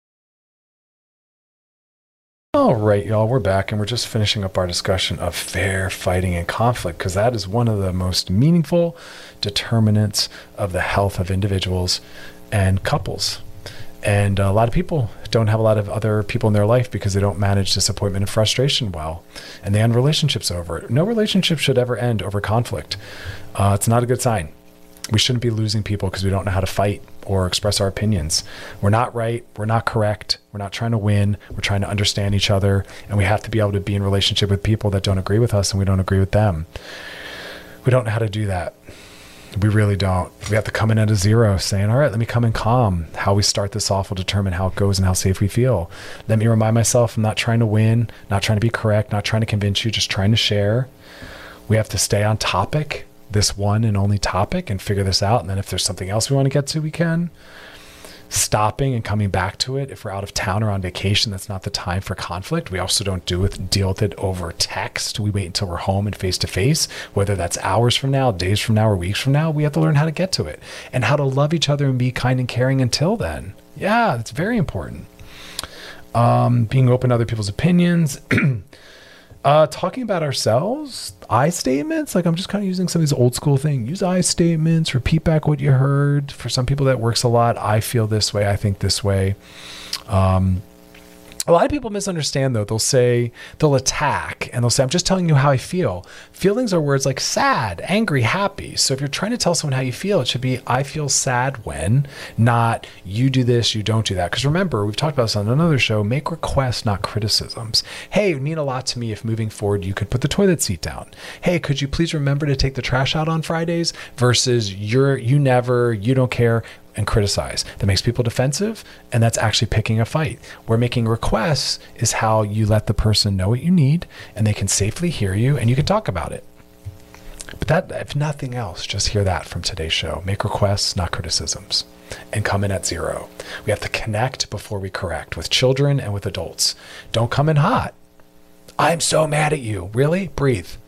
All right, y'all, we're back, and we're just finishing up our discussion of fair fighting and conflict, because that is one of the most meaningful determinants of the health of individuals and couples. And a lot of people don't have a lot of other people in their life because they don't manage disappointment and frustration well, and they end relationships over it. No relationship should ever end over conflict. Uh, it's not a good sign. We shouldn't be losing people because we don't know how to fight or express our opinions. We're not right. We're not correct. We're not trying to win. We're trying to understand each other. And we have to be able to be in relationship with people that don't agree with us and we don't agree with them. We don't know how to do that. We really don't. We have to come in at a zero saying, all right, let me come in calm. How we start this off will determine how it goes and how safe we feel. Let me remind myself I'm not trying to win, not trying to be correct, not trying to convince you, just trying to share. We have to stay on topic, this one and only topic, and figure this out. And then if there's something else we want to get to, we can. Stopping and coming back to it. If we're out of town or on vacation, that's not the time for conflict. We also don't do it, deal with it over text. We wait until we're home and face to face, whether that's hours from now, days from now, or weeks from now. We have to learn how to get to it and how to love each other and be kind and caring until then. Yeah, that's very important. Um, being open to other people's opinions. Uh, talking about ourselves, I statements, like I'm just kind of using some of these old school things. Use I statements, repeat back what you heard. For some people that works a lot. I feel this way. I think this way. Um, a lot of people misunderstand though. They'll say, they'll attack and they'll say, I'm just telling you how I feel. Feelings are words like sad, angry, happy. So if you're trying to tell someone how you feel, it should be, I feel sad when, not you do this, you don't do that. Because remember, we've talked about this on another show, make requests, not criticisms. Hey, it would mean a lot to me if moving forward, you could put the toilet seat down. Hey, could you please remember to take the trash out on Fridays versus you're, you never, you don't care. And criticize. That makes people defensive, and that's actually picking a fight. Where making requests is how you let the person know what you need and they can safely hear you and you can talk about it. But that, if nothing else, just hear that from today's show. Make requests, not criticisms, and come in at zero. We have to connect before we correct with children and with adults. Don't come in hot. I'm so mad at you. Really? Breathe.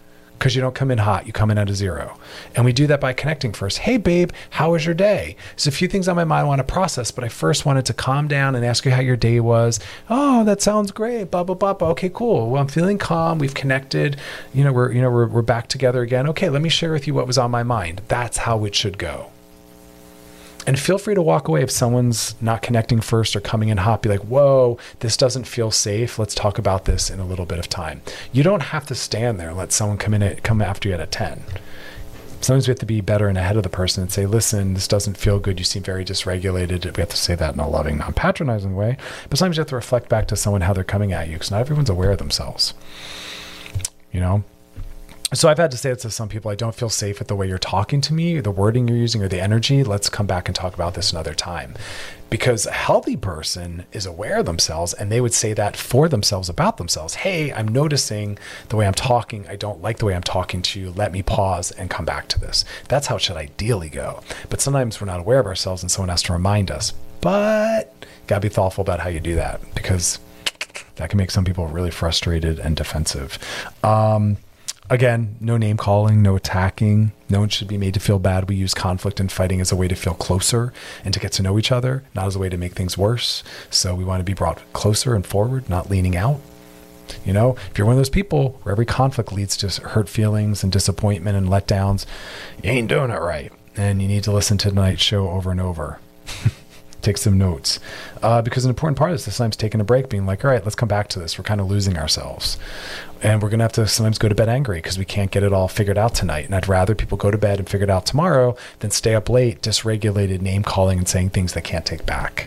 because you don't come in hot, you come in at a zero. And we do that by connecting first. Hey, babe, how was your day? There's a few things on my mind I want to process, but I first wanted to calm down and ask you how your day was. Oh, that sounds great. Blah, blah, blah, blah. Okay, cool. Well, I'm feeling calm. We've connected. You know, we're, you know, we're, we're back together again. Okay, let me share with you what was on my mind. That's how it should go. And feel free to walk away if someone's not connecting first or coming in hot. Be like, whoa, this doesn't feel safe. Let's talk about this in a little bit of time. You don't have to stand there and let someone come in at, come after you at a ten. Sometimes we have to be better and ahead of the person and say, listen, this doesn't feel good. You seem very dysregulated. We have to say that in a loving, non-patronizing way. But sometimes you have to reflect back to someone how they're coming at you, because not everyone's aware of themselves. You know? So I've had to say it to some people, I don't feel safe with the way you're talking to me, the wording you're using, or the energy. Let's come back and talk about this another time. Because a healthy person is aware of themselves, and they would say that for themselves about themselves. Hey, I'm noticing the way I'm talking. I don't like the way I'm talking to you. Let me pause and come back to this. That's how it should ideally go. But sometimes we're not aware of ourselves and someone has to remind us. But you gotta be thoughtful about how you do that, because that can make some people really frustrated and defensive. Um, Again, no name calling, no attacking. No one should be made to feel bad. We use conflict and fighting as a way to feel closer and to get to know each other, not as a way to make things worse. So we want to be brought closer and forward, not leaning out. You know, if you're one of those people where every conflict leads to hurt feelings and disappointment and letdowns, you ain't doing it right. And you need to listen to tonight's show over and over. Take some notes. Uh, because an important part of this is sometimes taking a break, being like, all right, let's come back to this. We're kind of losing ourselves. And we're going to have to sometimes go to bed angry because we can't get it all figured out tonight. And I'd rather people go to bed and figure it out tomorrow than stay up late, dysregulated, name calling and saying things they can't take back.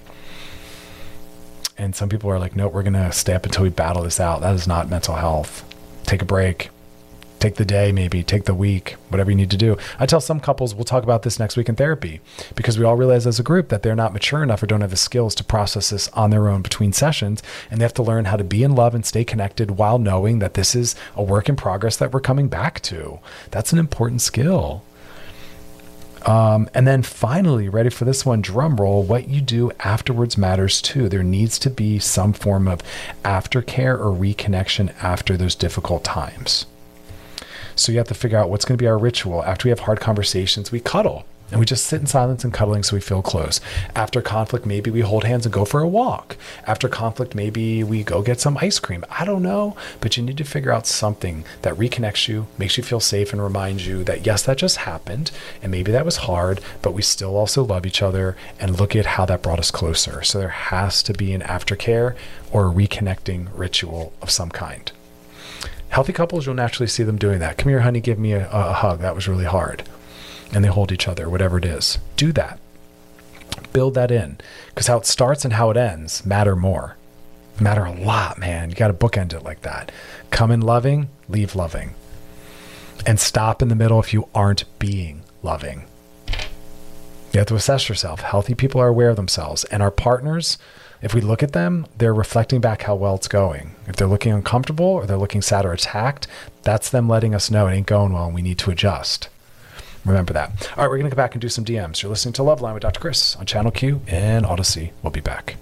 And some people are like, no, we're going to stay up until we battle this out. That is not mental health. Take a break. Take the day, maybe take the week, whatever you need to do. I tell some couples, we'll talk about this next week in therapy, because we all realize as a group that they're not mature enough or don't have the skills to process this on their own between sessions. And they have to learn how to be in love and stay connected while knowing that this is a work in progress that we're coming back to. That's an important skill. Um, and then finally, ready for this one, drum roll, what you do afterwards matters too. There needs to be some form of aftercare or reconnection after those difficult times. So you have to figure out what's going to be our ritual. After we have hard conversations, we cuddle and we just sit in silence and cuddling so we feel close. After conflict, maybe we hold hands and go for a walk. After conflict, maybe we go get some ice cream. I don't know, but you need to figure out something that reconnects you, makes you feel safe, and reminds you that yes, that just happened and maybe that was hard, but we still also love each other, and look at how that brought us closer. So there has to be an aftercare or a reconnecting ritual of some kind. Healthy couples, you'll naturally see them doing that. Come here, honey, give me a, a hug. That was really hard. And they hold each other, whatever it is. Do that. Build that in. Because how it starts and how it ends matter more. Matter a lot, man. You got to bookend it like that. Come in loving, leave loving. And stop in the middle if you aren't being loving. You have to assess yourself. Healthy people are aware of themselves. And our partners, if we look at them, they're reflecting back how well it's going. If they're looking uncomfortable or they're looking sad or attacked, that's them letting us know it ain't going well and we need to adjust. Remember that. All right, we're going to go back and do some D Ms. You're listening to Loveline with Doctor Chris on Channel Q and Odyssey. We'll be back.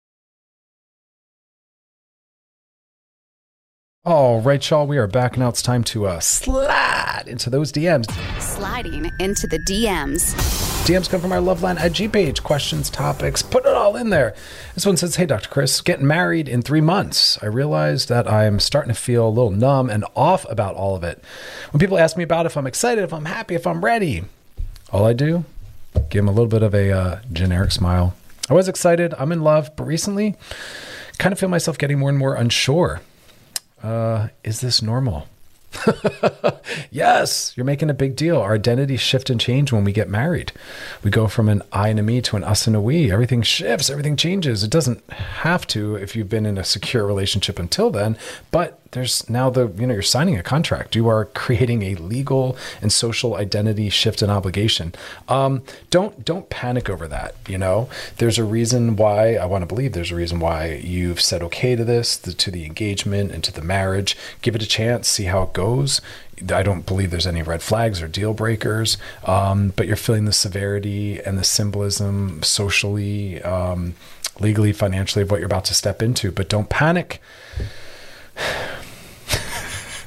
All right, y'all, we are back. Now it's time to uh, slide into those D Ms. Sliding into the D Ms. D Ms come from our Loveline I G page. Questions, topics, put it all in there. This one says, hey, Doctor Chris, getting married in three months. I realized that I'm starting to feel a little numb and off about all of it. When people ask me about if I'm excited, if I'm happy, if I'm ready, all I do, give them a little bit of a uh, generic smile. I was excited. I'm in love. But recently, kind of feel myself getting more and more unsure. Uh, is this normal? Yes, you're making a big deal. Our identities shift and change when we get married. We go from an I and a me to an us and a we. Everything shifts, everything changes. It doesn't have to if you've been in a secure relationship until then, but there's now the, you know, you're signing a contract. You are creating a legal and social identity shift and obligation. Um, don't, don't panic over that. You know, there's a reason why, I want to believe there's a reason why you've said okay to this, the, to the engagement and to the marriage. Give it a chance, see how it goes. I don't believe there's any red flags or deal breakers, um, but you're feeling the severity and the symbolism socially, um, legally, financially of what you're about to step into. But don't panic.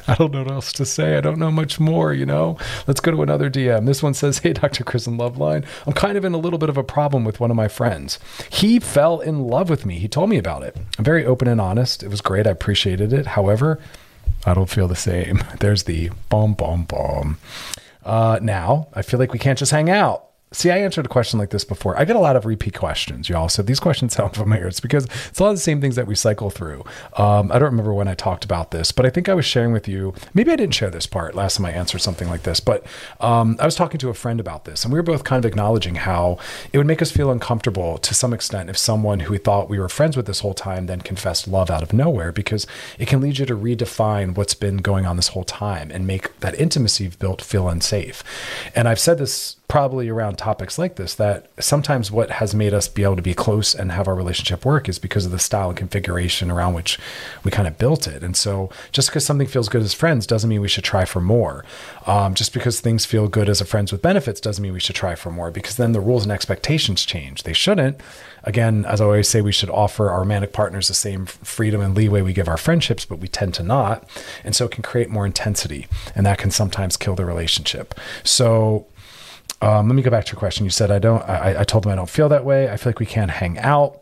I don't know what else to say. I don't know much more, you know? Let's go to another D M. This one says, hey, Doctor Chris and Loveline. I'm kind of in a little bit of a problem with one of my friends. He fell in love with me. He told me about it. I'm very open and honest. It was great. I appreciated it. However, I don't feel the same. There's the bomb, bomb, bomb. Uh, now, I feel like we can't just hang out. See, I answered a question like this before. I get a lot of repeat questions, y'all. So these questions sound familiar. It's because it's a lot of the same things that we cycle through. Um, I don't remember when I talked about this, but I think I was sharing with you. Maybe I didn't share this part last time I answered something like this, but um, I was talking to a friend about this, and we were both kind of acknowledging how it would make us feel uncomfortable to some extent if someone who we thought we were friends with this whole time then confessed love out of nowhere, because it can lead you to redefine what's been going on this whole time and make that intimacy you've built feel unsafe. And I've said this probably around topics like this, that sometimes what has made us be able to be close and have our relationship work is because of the style and configuration around which we kind of built it. And so just because something feels good as friends doesn't mean we should try for more. Um, just because things feel good as a friends with benefits doesn't mean we should try for more, because then the rules and expectations change. They shouldn't. Again, as I always say, we should offer our romantic partners the same freedom and leeway we give our friendships, but we tend to not. And so it can create more intensity, and that can sometimes kill the relationship. So Um, let me go back to your question. You said, I don't, I, I told them I don't feel that way. I feel like we can't hang out.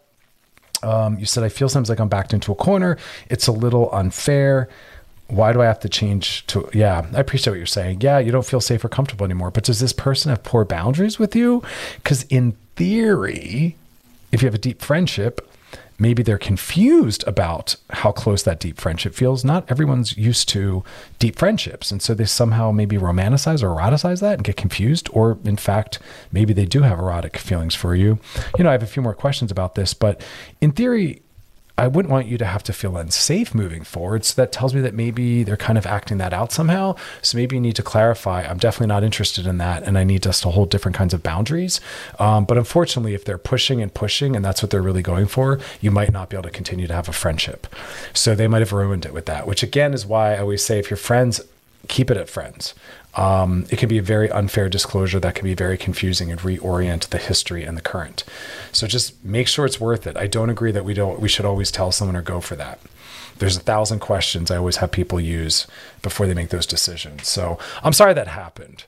Um, you said, I feel sometimes like I'm backed into a corner. It's a little unfair. Why do I have to change to, yeah, I appreciate what you're saying. Yeah, you don't feel safe or comfortable anymore, but does this person have poor boundaries with you? Because in theory, if you have a deep friendship, maybe they're confused about how close that deep friendship feels. Not everyone's used to deep friendships. And so they somehow maybe romanticize or eroticize that and get confused. Or in fact, maybe they do have erotic feelings for you. You know, I have a few more questions about this, but in theory, I wouldn't want you to have to feel unsafe moving forward. So that tells me that maybe they're kind of acting that out somehow. So maybe you need to clarify, I'm definitely not interested in that, and I need us to hold different kinds of boundaries. Um, but unfortunately, if they're pushing and pushing, and that's what they're really going for, you might not be able to continue to have a friendship. So they might have ruined it with that, which again is why I always say, if you're friends, keep it at friends. Um, it can be a very unfair disclosure that can be very confusing and reorient the history and the current. So just make sure it's worth it. I don't agree that we don't, we should always tell someone or go for that. There's a thousand questions I always have people use before they make those decisions. So I'm sorry that happened.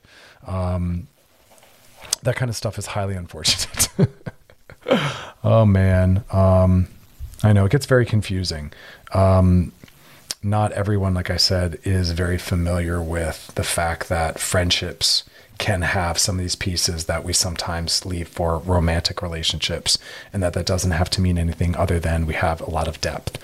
Um, that kind of stuff is highly unfortunate. Oh man. Um, I know it gets very confusing. Um, Not everyone, like I said, is very familiar with the fact that friendships can have some of these pieces that we sometimes leave for romantic relationships, and that that doesn't have to mean anything other than we have a lot of depth.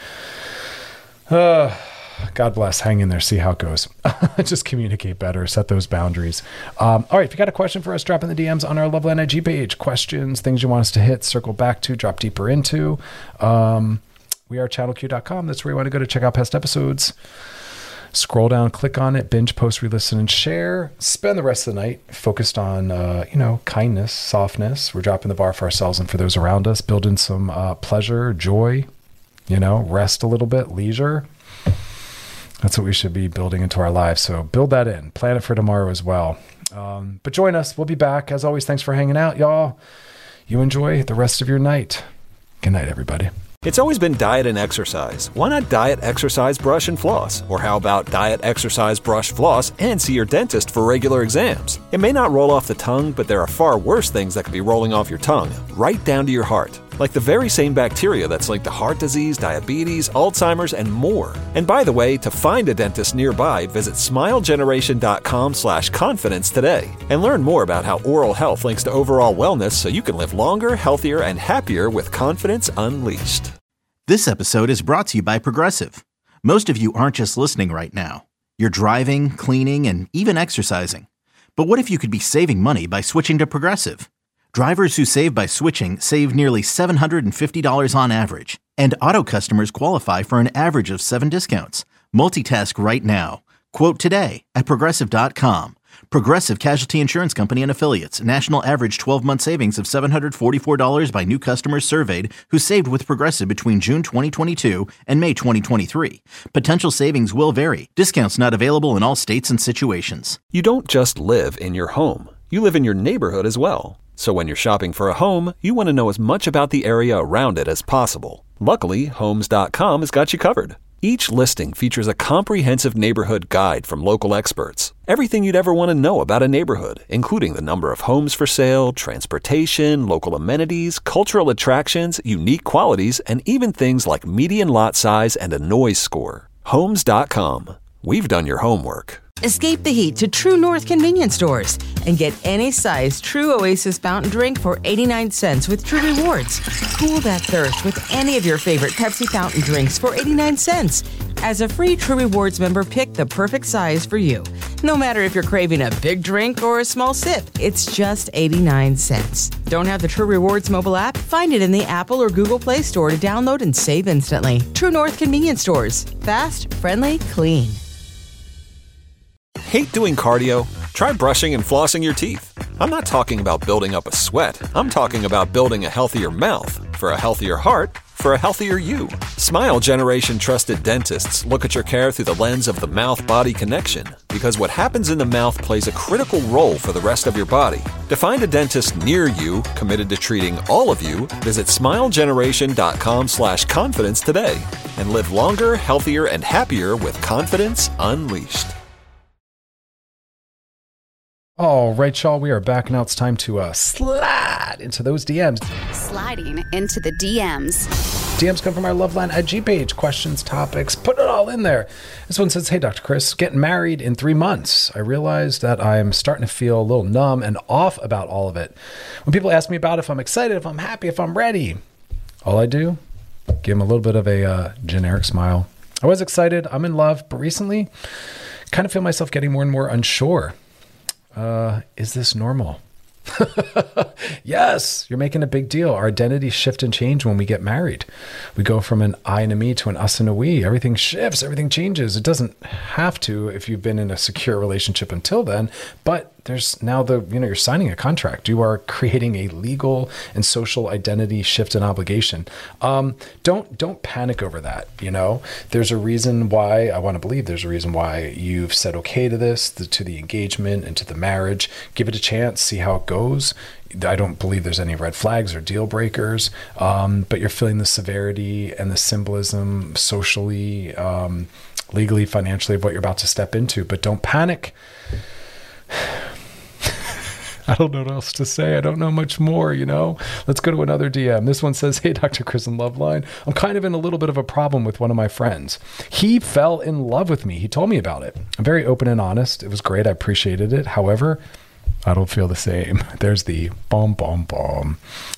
Uh, God bless. Hang in there. See how it goes. Just communicate better. Set those boundaries. Um, all right. If you got a question for us, drop in the D Ms on our Loveline I G page. Questions, things you want us to hit, circle back to, drop deeper into. Um, We are channel q dot com. That's where you want to go to check out past episodes. Scroll down, click on it, binge, post, re-listen, and share. Spend the rest of the night focused on, uh, you know, kindness, softness. We're dropping the bar for ourselves and for those around us, building some uh, pleasure, joy, you know, rest a little bit, leisure. That's what we should be building into our lives. So build that in. Plan it for tomorrow as well. Um, but join us. We'll be back. As always, thanks for hanging out, y'all. You enjoy the rest of your night. Good night, everybody. It's always been diet and exercise. Why not diet, exercise, brush, and floss? Or how about diet, exercise, brush, floss, and see your dentist for regular exams? It may not roll off the tongue, but there are far worse things that could be rolling off your tongue, right down to your heart. Like the very same bacteria that's linked to heart disease, diabetes, Alzheimer's, and more. And by the way, to find a dentist nearby, visit smilegeneration.com slash confidence today. And learn more about how oral health links to overall wellness so you can live longer, healthier, and happier with confidence unleashed. This episode is brought to you by Progressive. Most of you aren't just listening right now. You're driving, cleaning, and even exercising. But what if you could be saving money by switching to Progressive? Drivers who save by switching save nearly seven hundred fifty dollars on average. And auto customers qualify for an average of seven discounts. Multitask right now. Quote today at Progressive dot com. Progressive Casualty Insurance Company and Affiliates. National average twelve-month savings of seven hundred forty-four dollars by new customers surveyed who saved with Progressive between June twenty twenty-two and May twenty twenty-three. Potential savings will vary. Discounts not available in all states and situations. You don't just live in your home. You live in your neighborhood as well. So when you're shopping for a home, you want to know as much about the area around it as possible. Luckily, Homes dot com has got you covered. Each listing features a comprehensive neighborhood guide from local experts. Everything you'd ever want to know about a neighborhood, including the number of homes for sale, transportation, local amenities, cultural attractions, unique qualities, and even things like median lot size and a noise score. Homes dot com. We've done your homework. Escape the heat to True North convenience stores and get any size True Oasis fountain drink for eighty-nine cents with True Rewards. Cool that thirst with any of your favorite Pepsi fountain drinks for eighty-nine cents. As a free True Rewards member, pick the perfect size for you. No matter if you're craving a big drink or a small sip, it's just eighty-nine cents. Don't have the True Rewards mobile app? Find it in the Apple or Google Play Store to download and save instantly. True North convenience stores. Fast, friendly, clean. Hate doing cardio? Try brushing and flossing your teeth. I'm not talking about building up a sweat. I'm talking about building a healthier mouth. For a healthier heart, for a healthier you. Smile Generation trusted dentists look at your care through the lens of the mouth-body connection, because what happens in the mouth plays a critical role for the rest of your body. To find a dentist near you committed to treating all of you, visit smilegeneration.com slash confidence today and live longer, healthier, and happier with confidence unleashed. All right, y'all, we are back. Now it's time to uh, slide into those D Ms. Sliding into the D Ms. D Ms come from our Loveline I G page. Questions, topics, put it all in there. This one says, hey, Doctor Chris, getting married in three months. I realized that I'm starting to feel a little numb and off about all of it. When people ask me about if I'm excited, if I'm happy, if I'm ready, all I do, give them a little bit of a uh, generic smile. I was excited. I'm in love. But recently, kind of feel myself getting more and more unsure. Uh, is this normal? Yes, you're making a big deal. Our identities shift and change when we get married. We go from an I and a me to an us and a we. Everything shifts, everything changes. It doesn't have to if you've been in a secure relationship until then, but there's now the, you know, you're signing a contract. You are creating a legal and social identity shift and obligation. Um, don't, don't panic over that. You know, there's a reason why, I want to believe there's a reason why you've said okay to this, the, to the engagement and to the marriage. Give it a chance, see how it goes. I don't believe there's any red flags or deal breakers, um, but you're feeling the severity and the symbolism socially, um, legally, financially of what you're about to step into, but don't panic. I don't know what else to say. I don't know much more, you know? Let's go to another D M. This one says, hey, Doctor Chris in Loveline. I'm kind of in a little bit of a problem with one of my friends. He fell in love with me. He told me about it. I'm very open and honest. It was great. I appreciated it. However, I don't feel the same. There's the bomb, bomb, bomb.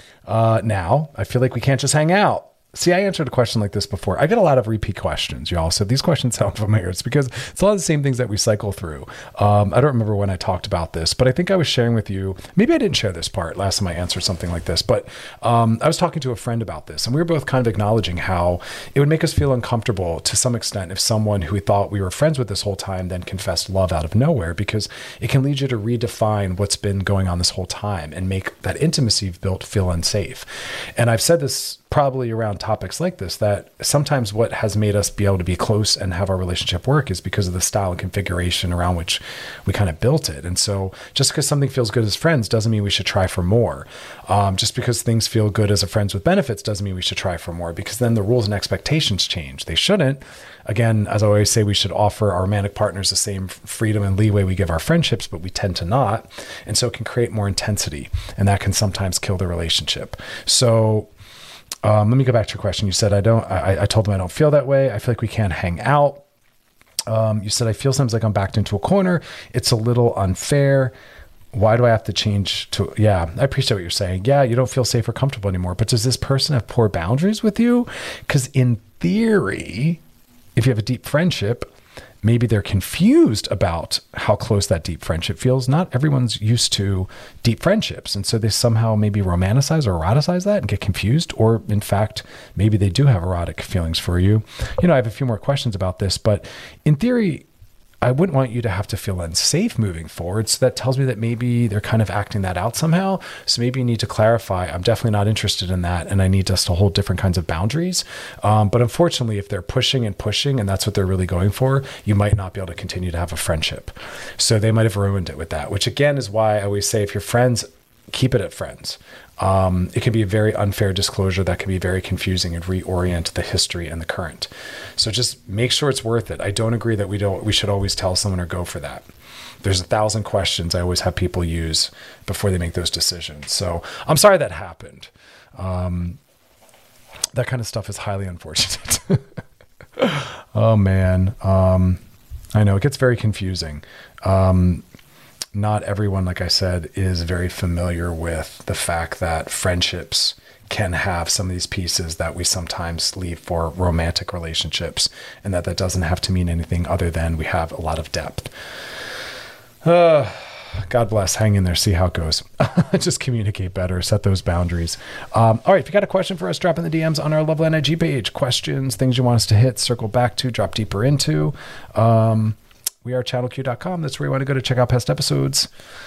Uh, now, I feel like we can't just hang out. See, I answered a question like this before. I get a lot of repeat questions, y'all. So these questions sound familiar. It's because it's a lot of the same things that we cycle through. Um, I don't remember when I talked about this, but I think I was sharing with you. Maybe I didn't share this part last time I answered something like this, but um, I was talking to a friend about this, and we were both kind of acknowledging how it would make us feel uncomfortable to some extent if someone who we thought we were friends with this whole time then confessed love out of nowhere, because it can lead you to redefine what's been going on this whole time and make that intimacy you've built feel unsafe. And I've said this probably around topics like this, that sometimes what has made us be able to be close and have our relationship work is because of the style and configuration around which we kind of built it. And so just because something feels good as friends doesn't mean we should try for more. Um, just because things feel good as a friends with benefits doesn't mean we should try for more, because then the rules and expectations change. They shouldn't. Again, as I always say, we should offer our romantic partners the same freedom and leeway we give our friendships, but we tend to not. And so it can create more intensity, and that can sometimes kill the relationship. So Um, let me go back to your question. You said, I don't, I, I told them I don't feel that way. I feel like we can't hang out. Um, you said, I feel sometimes like I'm backed into a corner. It's a little unfair. Why do I have to change to, yeah, I appreciate what you're saying. Yeah, you don't feel safe or comfortable anymore, but does this person have poor boundaries with you? Because in theory, if you have a deep friendship, maybe they're confused about how close that deep friendship feels. Not everyone's used to deep friendships. And so they somehow maybe romanticize or eroticize that and get confused. Or in fact, maybe they do have erotic feelings for you. You know, I have a few more questions about this, but in theory, I wouldn't want you to have to feel unsafe moving forward. So that tells me that maybe they're kind of acting that out somehow. So maybe you need to clarify, I'm definitely not interested in that, and I need us to hold different kinds of boundaries. Um, but unfortunately, if they're pushing and pushing and that's what they're really going for, you might not be able to continue to have a friendship. So they might have ruined it with that, which again is why I always say, if your friends keep it at friends. Um, it can be a very unfair disclosure that can be very confusing and reorient the history and the current. So just make sure it's worth it. I don't agree that we don't, we should always tell someone or go for that. There's a thousand questions I always have people use before they make those decisions. So I'm sorry that happened. Um, that kind of stuff is highly unfortunate. Oh man. Um, I know it gets very confusing. Um, Not everyone, like I said, is very familiar with the fact that friendships can have some of these pieces that we sometimes leave for romantic relationships, and that that doesn't have to mean anything other than we have a lot of depth. Uh, God bless. Hang in there. See how it goes. Just communicate better. Set those boundaries. Um, all right. If you got a question for us, drop in the D Ms on our Loveline I G page. Questions, things you want us to hit, circle back to, drop deeper into. Um, We are channel q dot com. That's where you want to go to check out past episodes.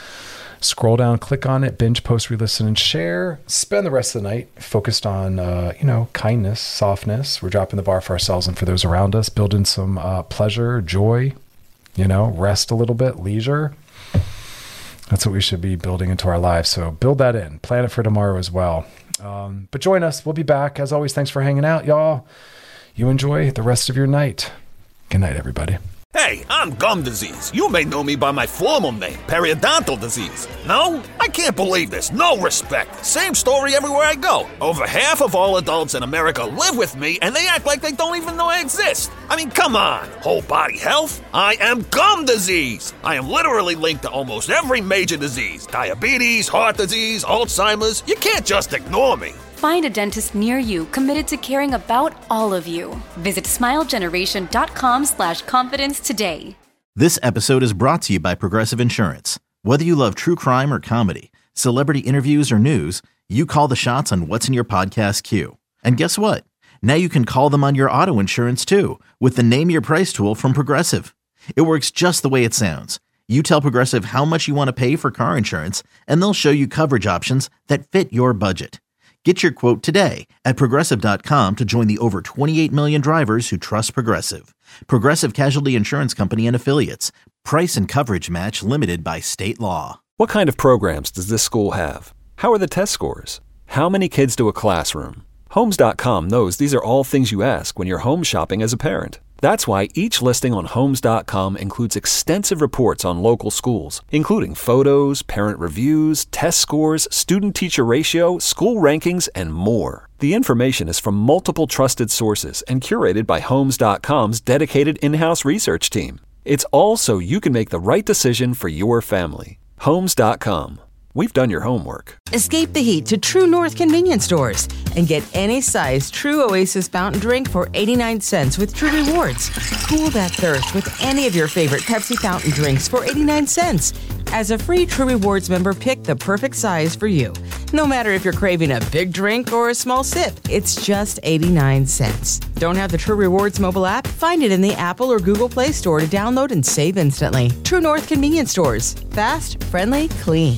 Scroll down, click on it, binge, post, re-listen, and share. Spend the rest of the night focused on, uh, you know, kindness, softness. We're dropping the bar for ourselves and for those around us. Build in some uh, pleasure, joy, you know, rest a little bit, leisure. That's what we should be building into our lives. So build that in. Plan it for tomorrow as well. Um, but join us. We'll be back. As always, thanks for hanging out, y'all. You enjoy the rest of your night. Good night, everybody. Hey, I'm gum disease. You may know me by my formal name, periodontal disease. No? I can't believe this. No respect. Same story everywhere I go. Over half of all adults in America live with me, and they act like they don't even know I exist. I mean, come on. Whole body health? I am gum disease. I am literally linked to almost every major disease. Diabetes, heart disease, Alzheimer's. You can't just ignore me. Find a dentist near you committed to caring about all of you. Visit smilegeneration.com slash confidence today. This episode is brought to you by Progressive Insurance. Whether you love true crime or comedy, celebrity interviews or news, you call the shots on what's in your podcast queue. And guess what? Now you can call them on your auto insurance too with the Name Your Price tool from Progressive. It works just the way it sounds. You tell Progressive how much you want to pay for car insurance, and they'll show you coverage options that fit your budget. Get your quote today at Progressive dot com to join the over twenty-eight million drivers who trust Progressive. Progressive Casualty Insurance Company and Affiliates. Price and coverage match limited by state law. What kind of programs does this school have? How are the test scores? How many kids do a classroom? Homes dot com knows these are all things you ask when you're home shopping as a parent. That's why each listing on Homes dot com includes extensive reports on local schools, including photos, parent reviews, test scores, student-teacher ratio, school rankings, and more. The information is from multiple trusted sources and curated by Homes dot com's dedicated in-house research team. It's all so you can make the right decision for your family. Homes dot com. We've done your homework. Escape the heat to True North convenience stores and get any size True Oasis fountain drink for eighty-nine cents with True Rewards. Cool that thirst with any of your favorite Pepsi fountain drinks for eighty-nine cents. As a free True Rewards member, pick the perfect size for you. No matter if you're craving a big drink or a small sip, it's just eighty-nine cents. Don't have the True Rewards mobile app? Find it in the Apple or Google Play Store to download and save instantly. True North convenience stores. Fast, friendly, clean.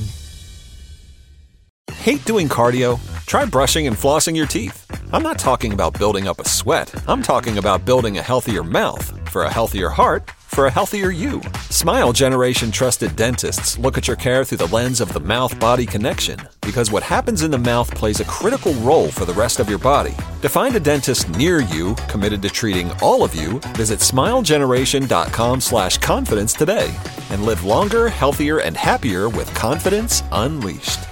Hate doing cardio? Try brushing and flossing your teeth. I'm not talking about building up a sweat. I'm talking about building a healthier mouth. For a healthier heart, for a healthier you. Smile Generation trusted dentists look at your care through the lens of the mouth-body connection, because what happens in the mouth plays a critical role for the rest of your body. To find a dentist near you committed to treating all of you, visit smilegeneration.com slash confidence today and live longer, healthier, and happier with confidence unleashed.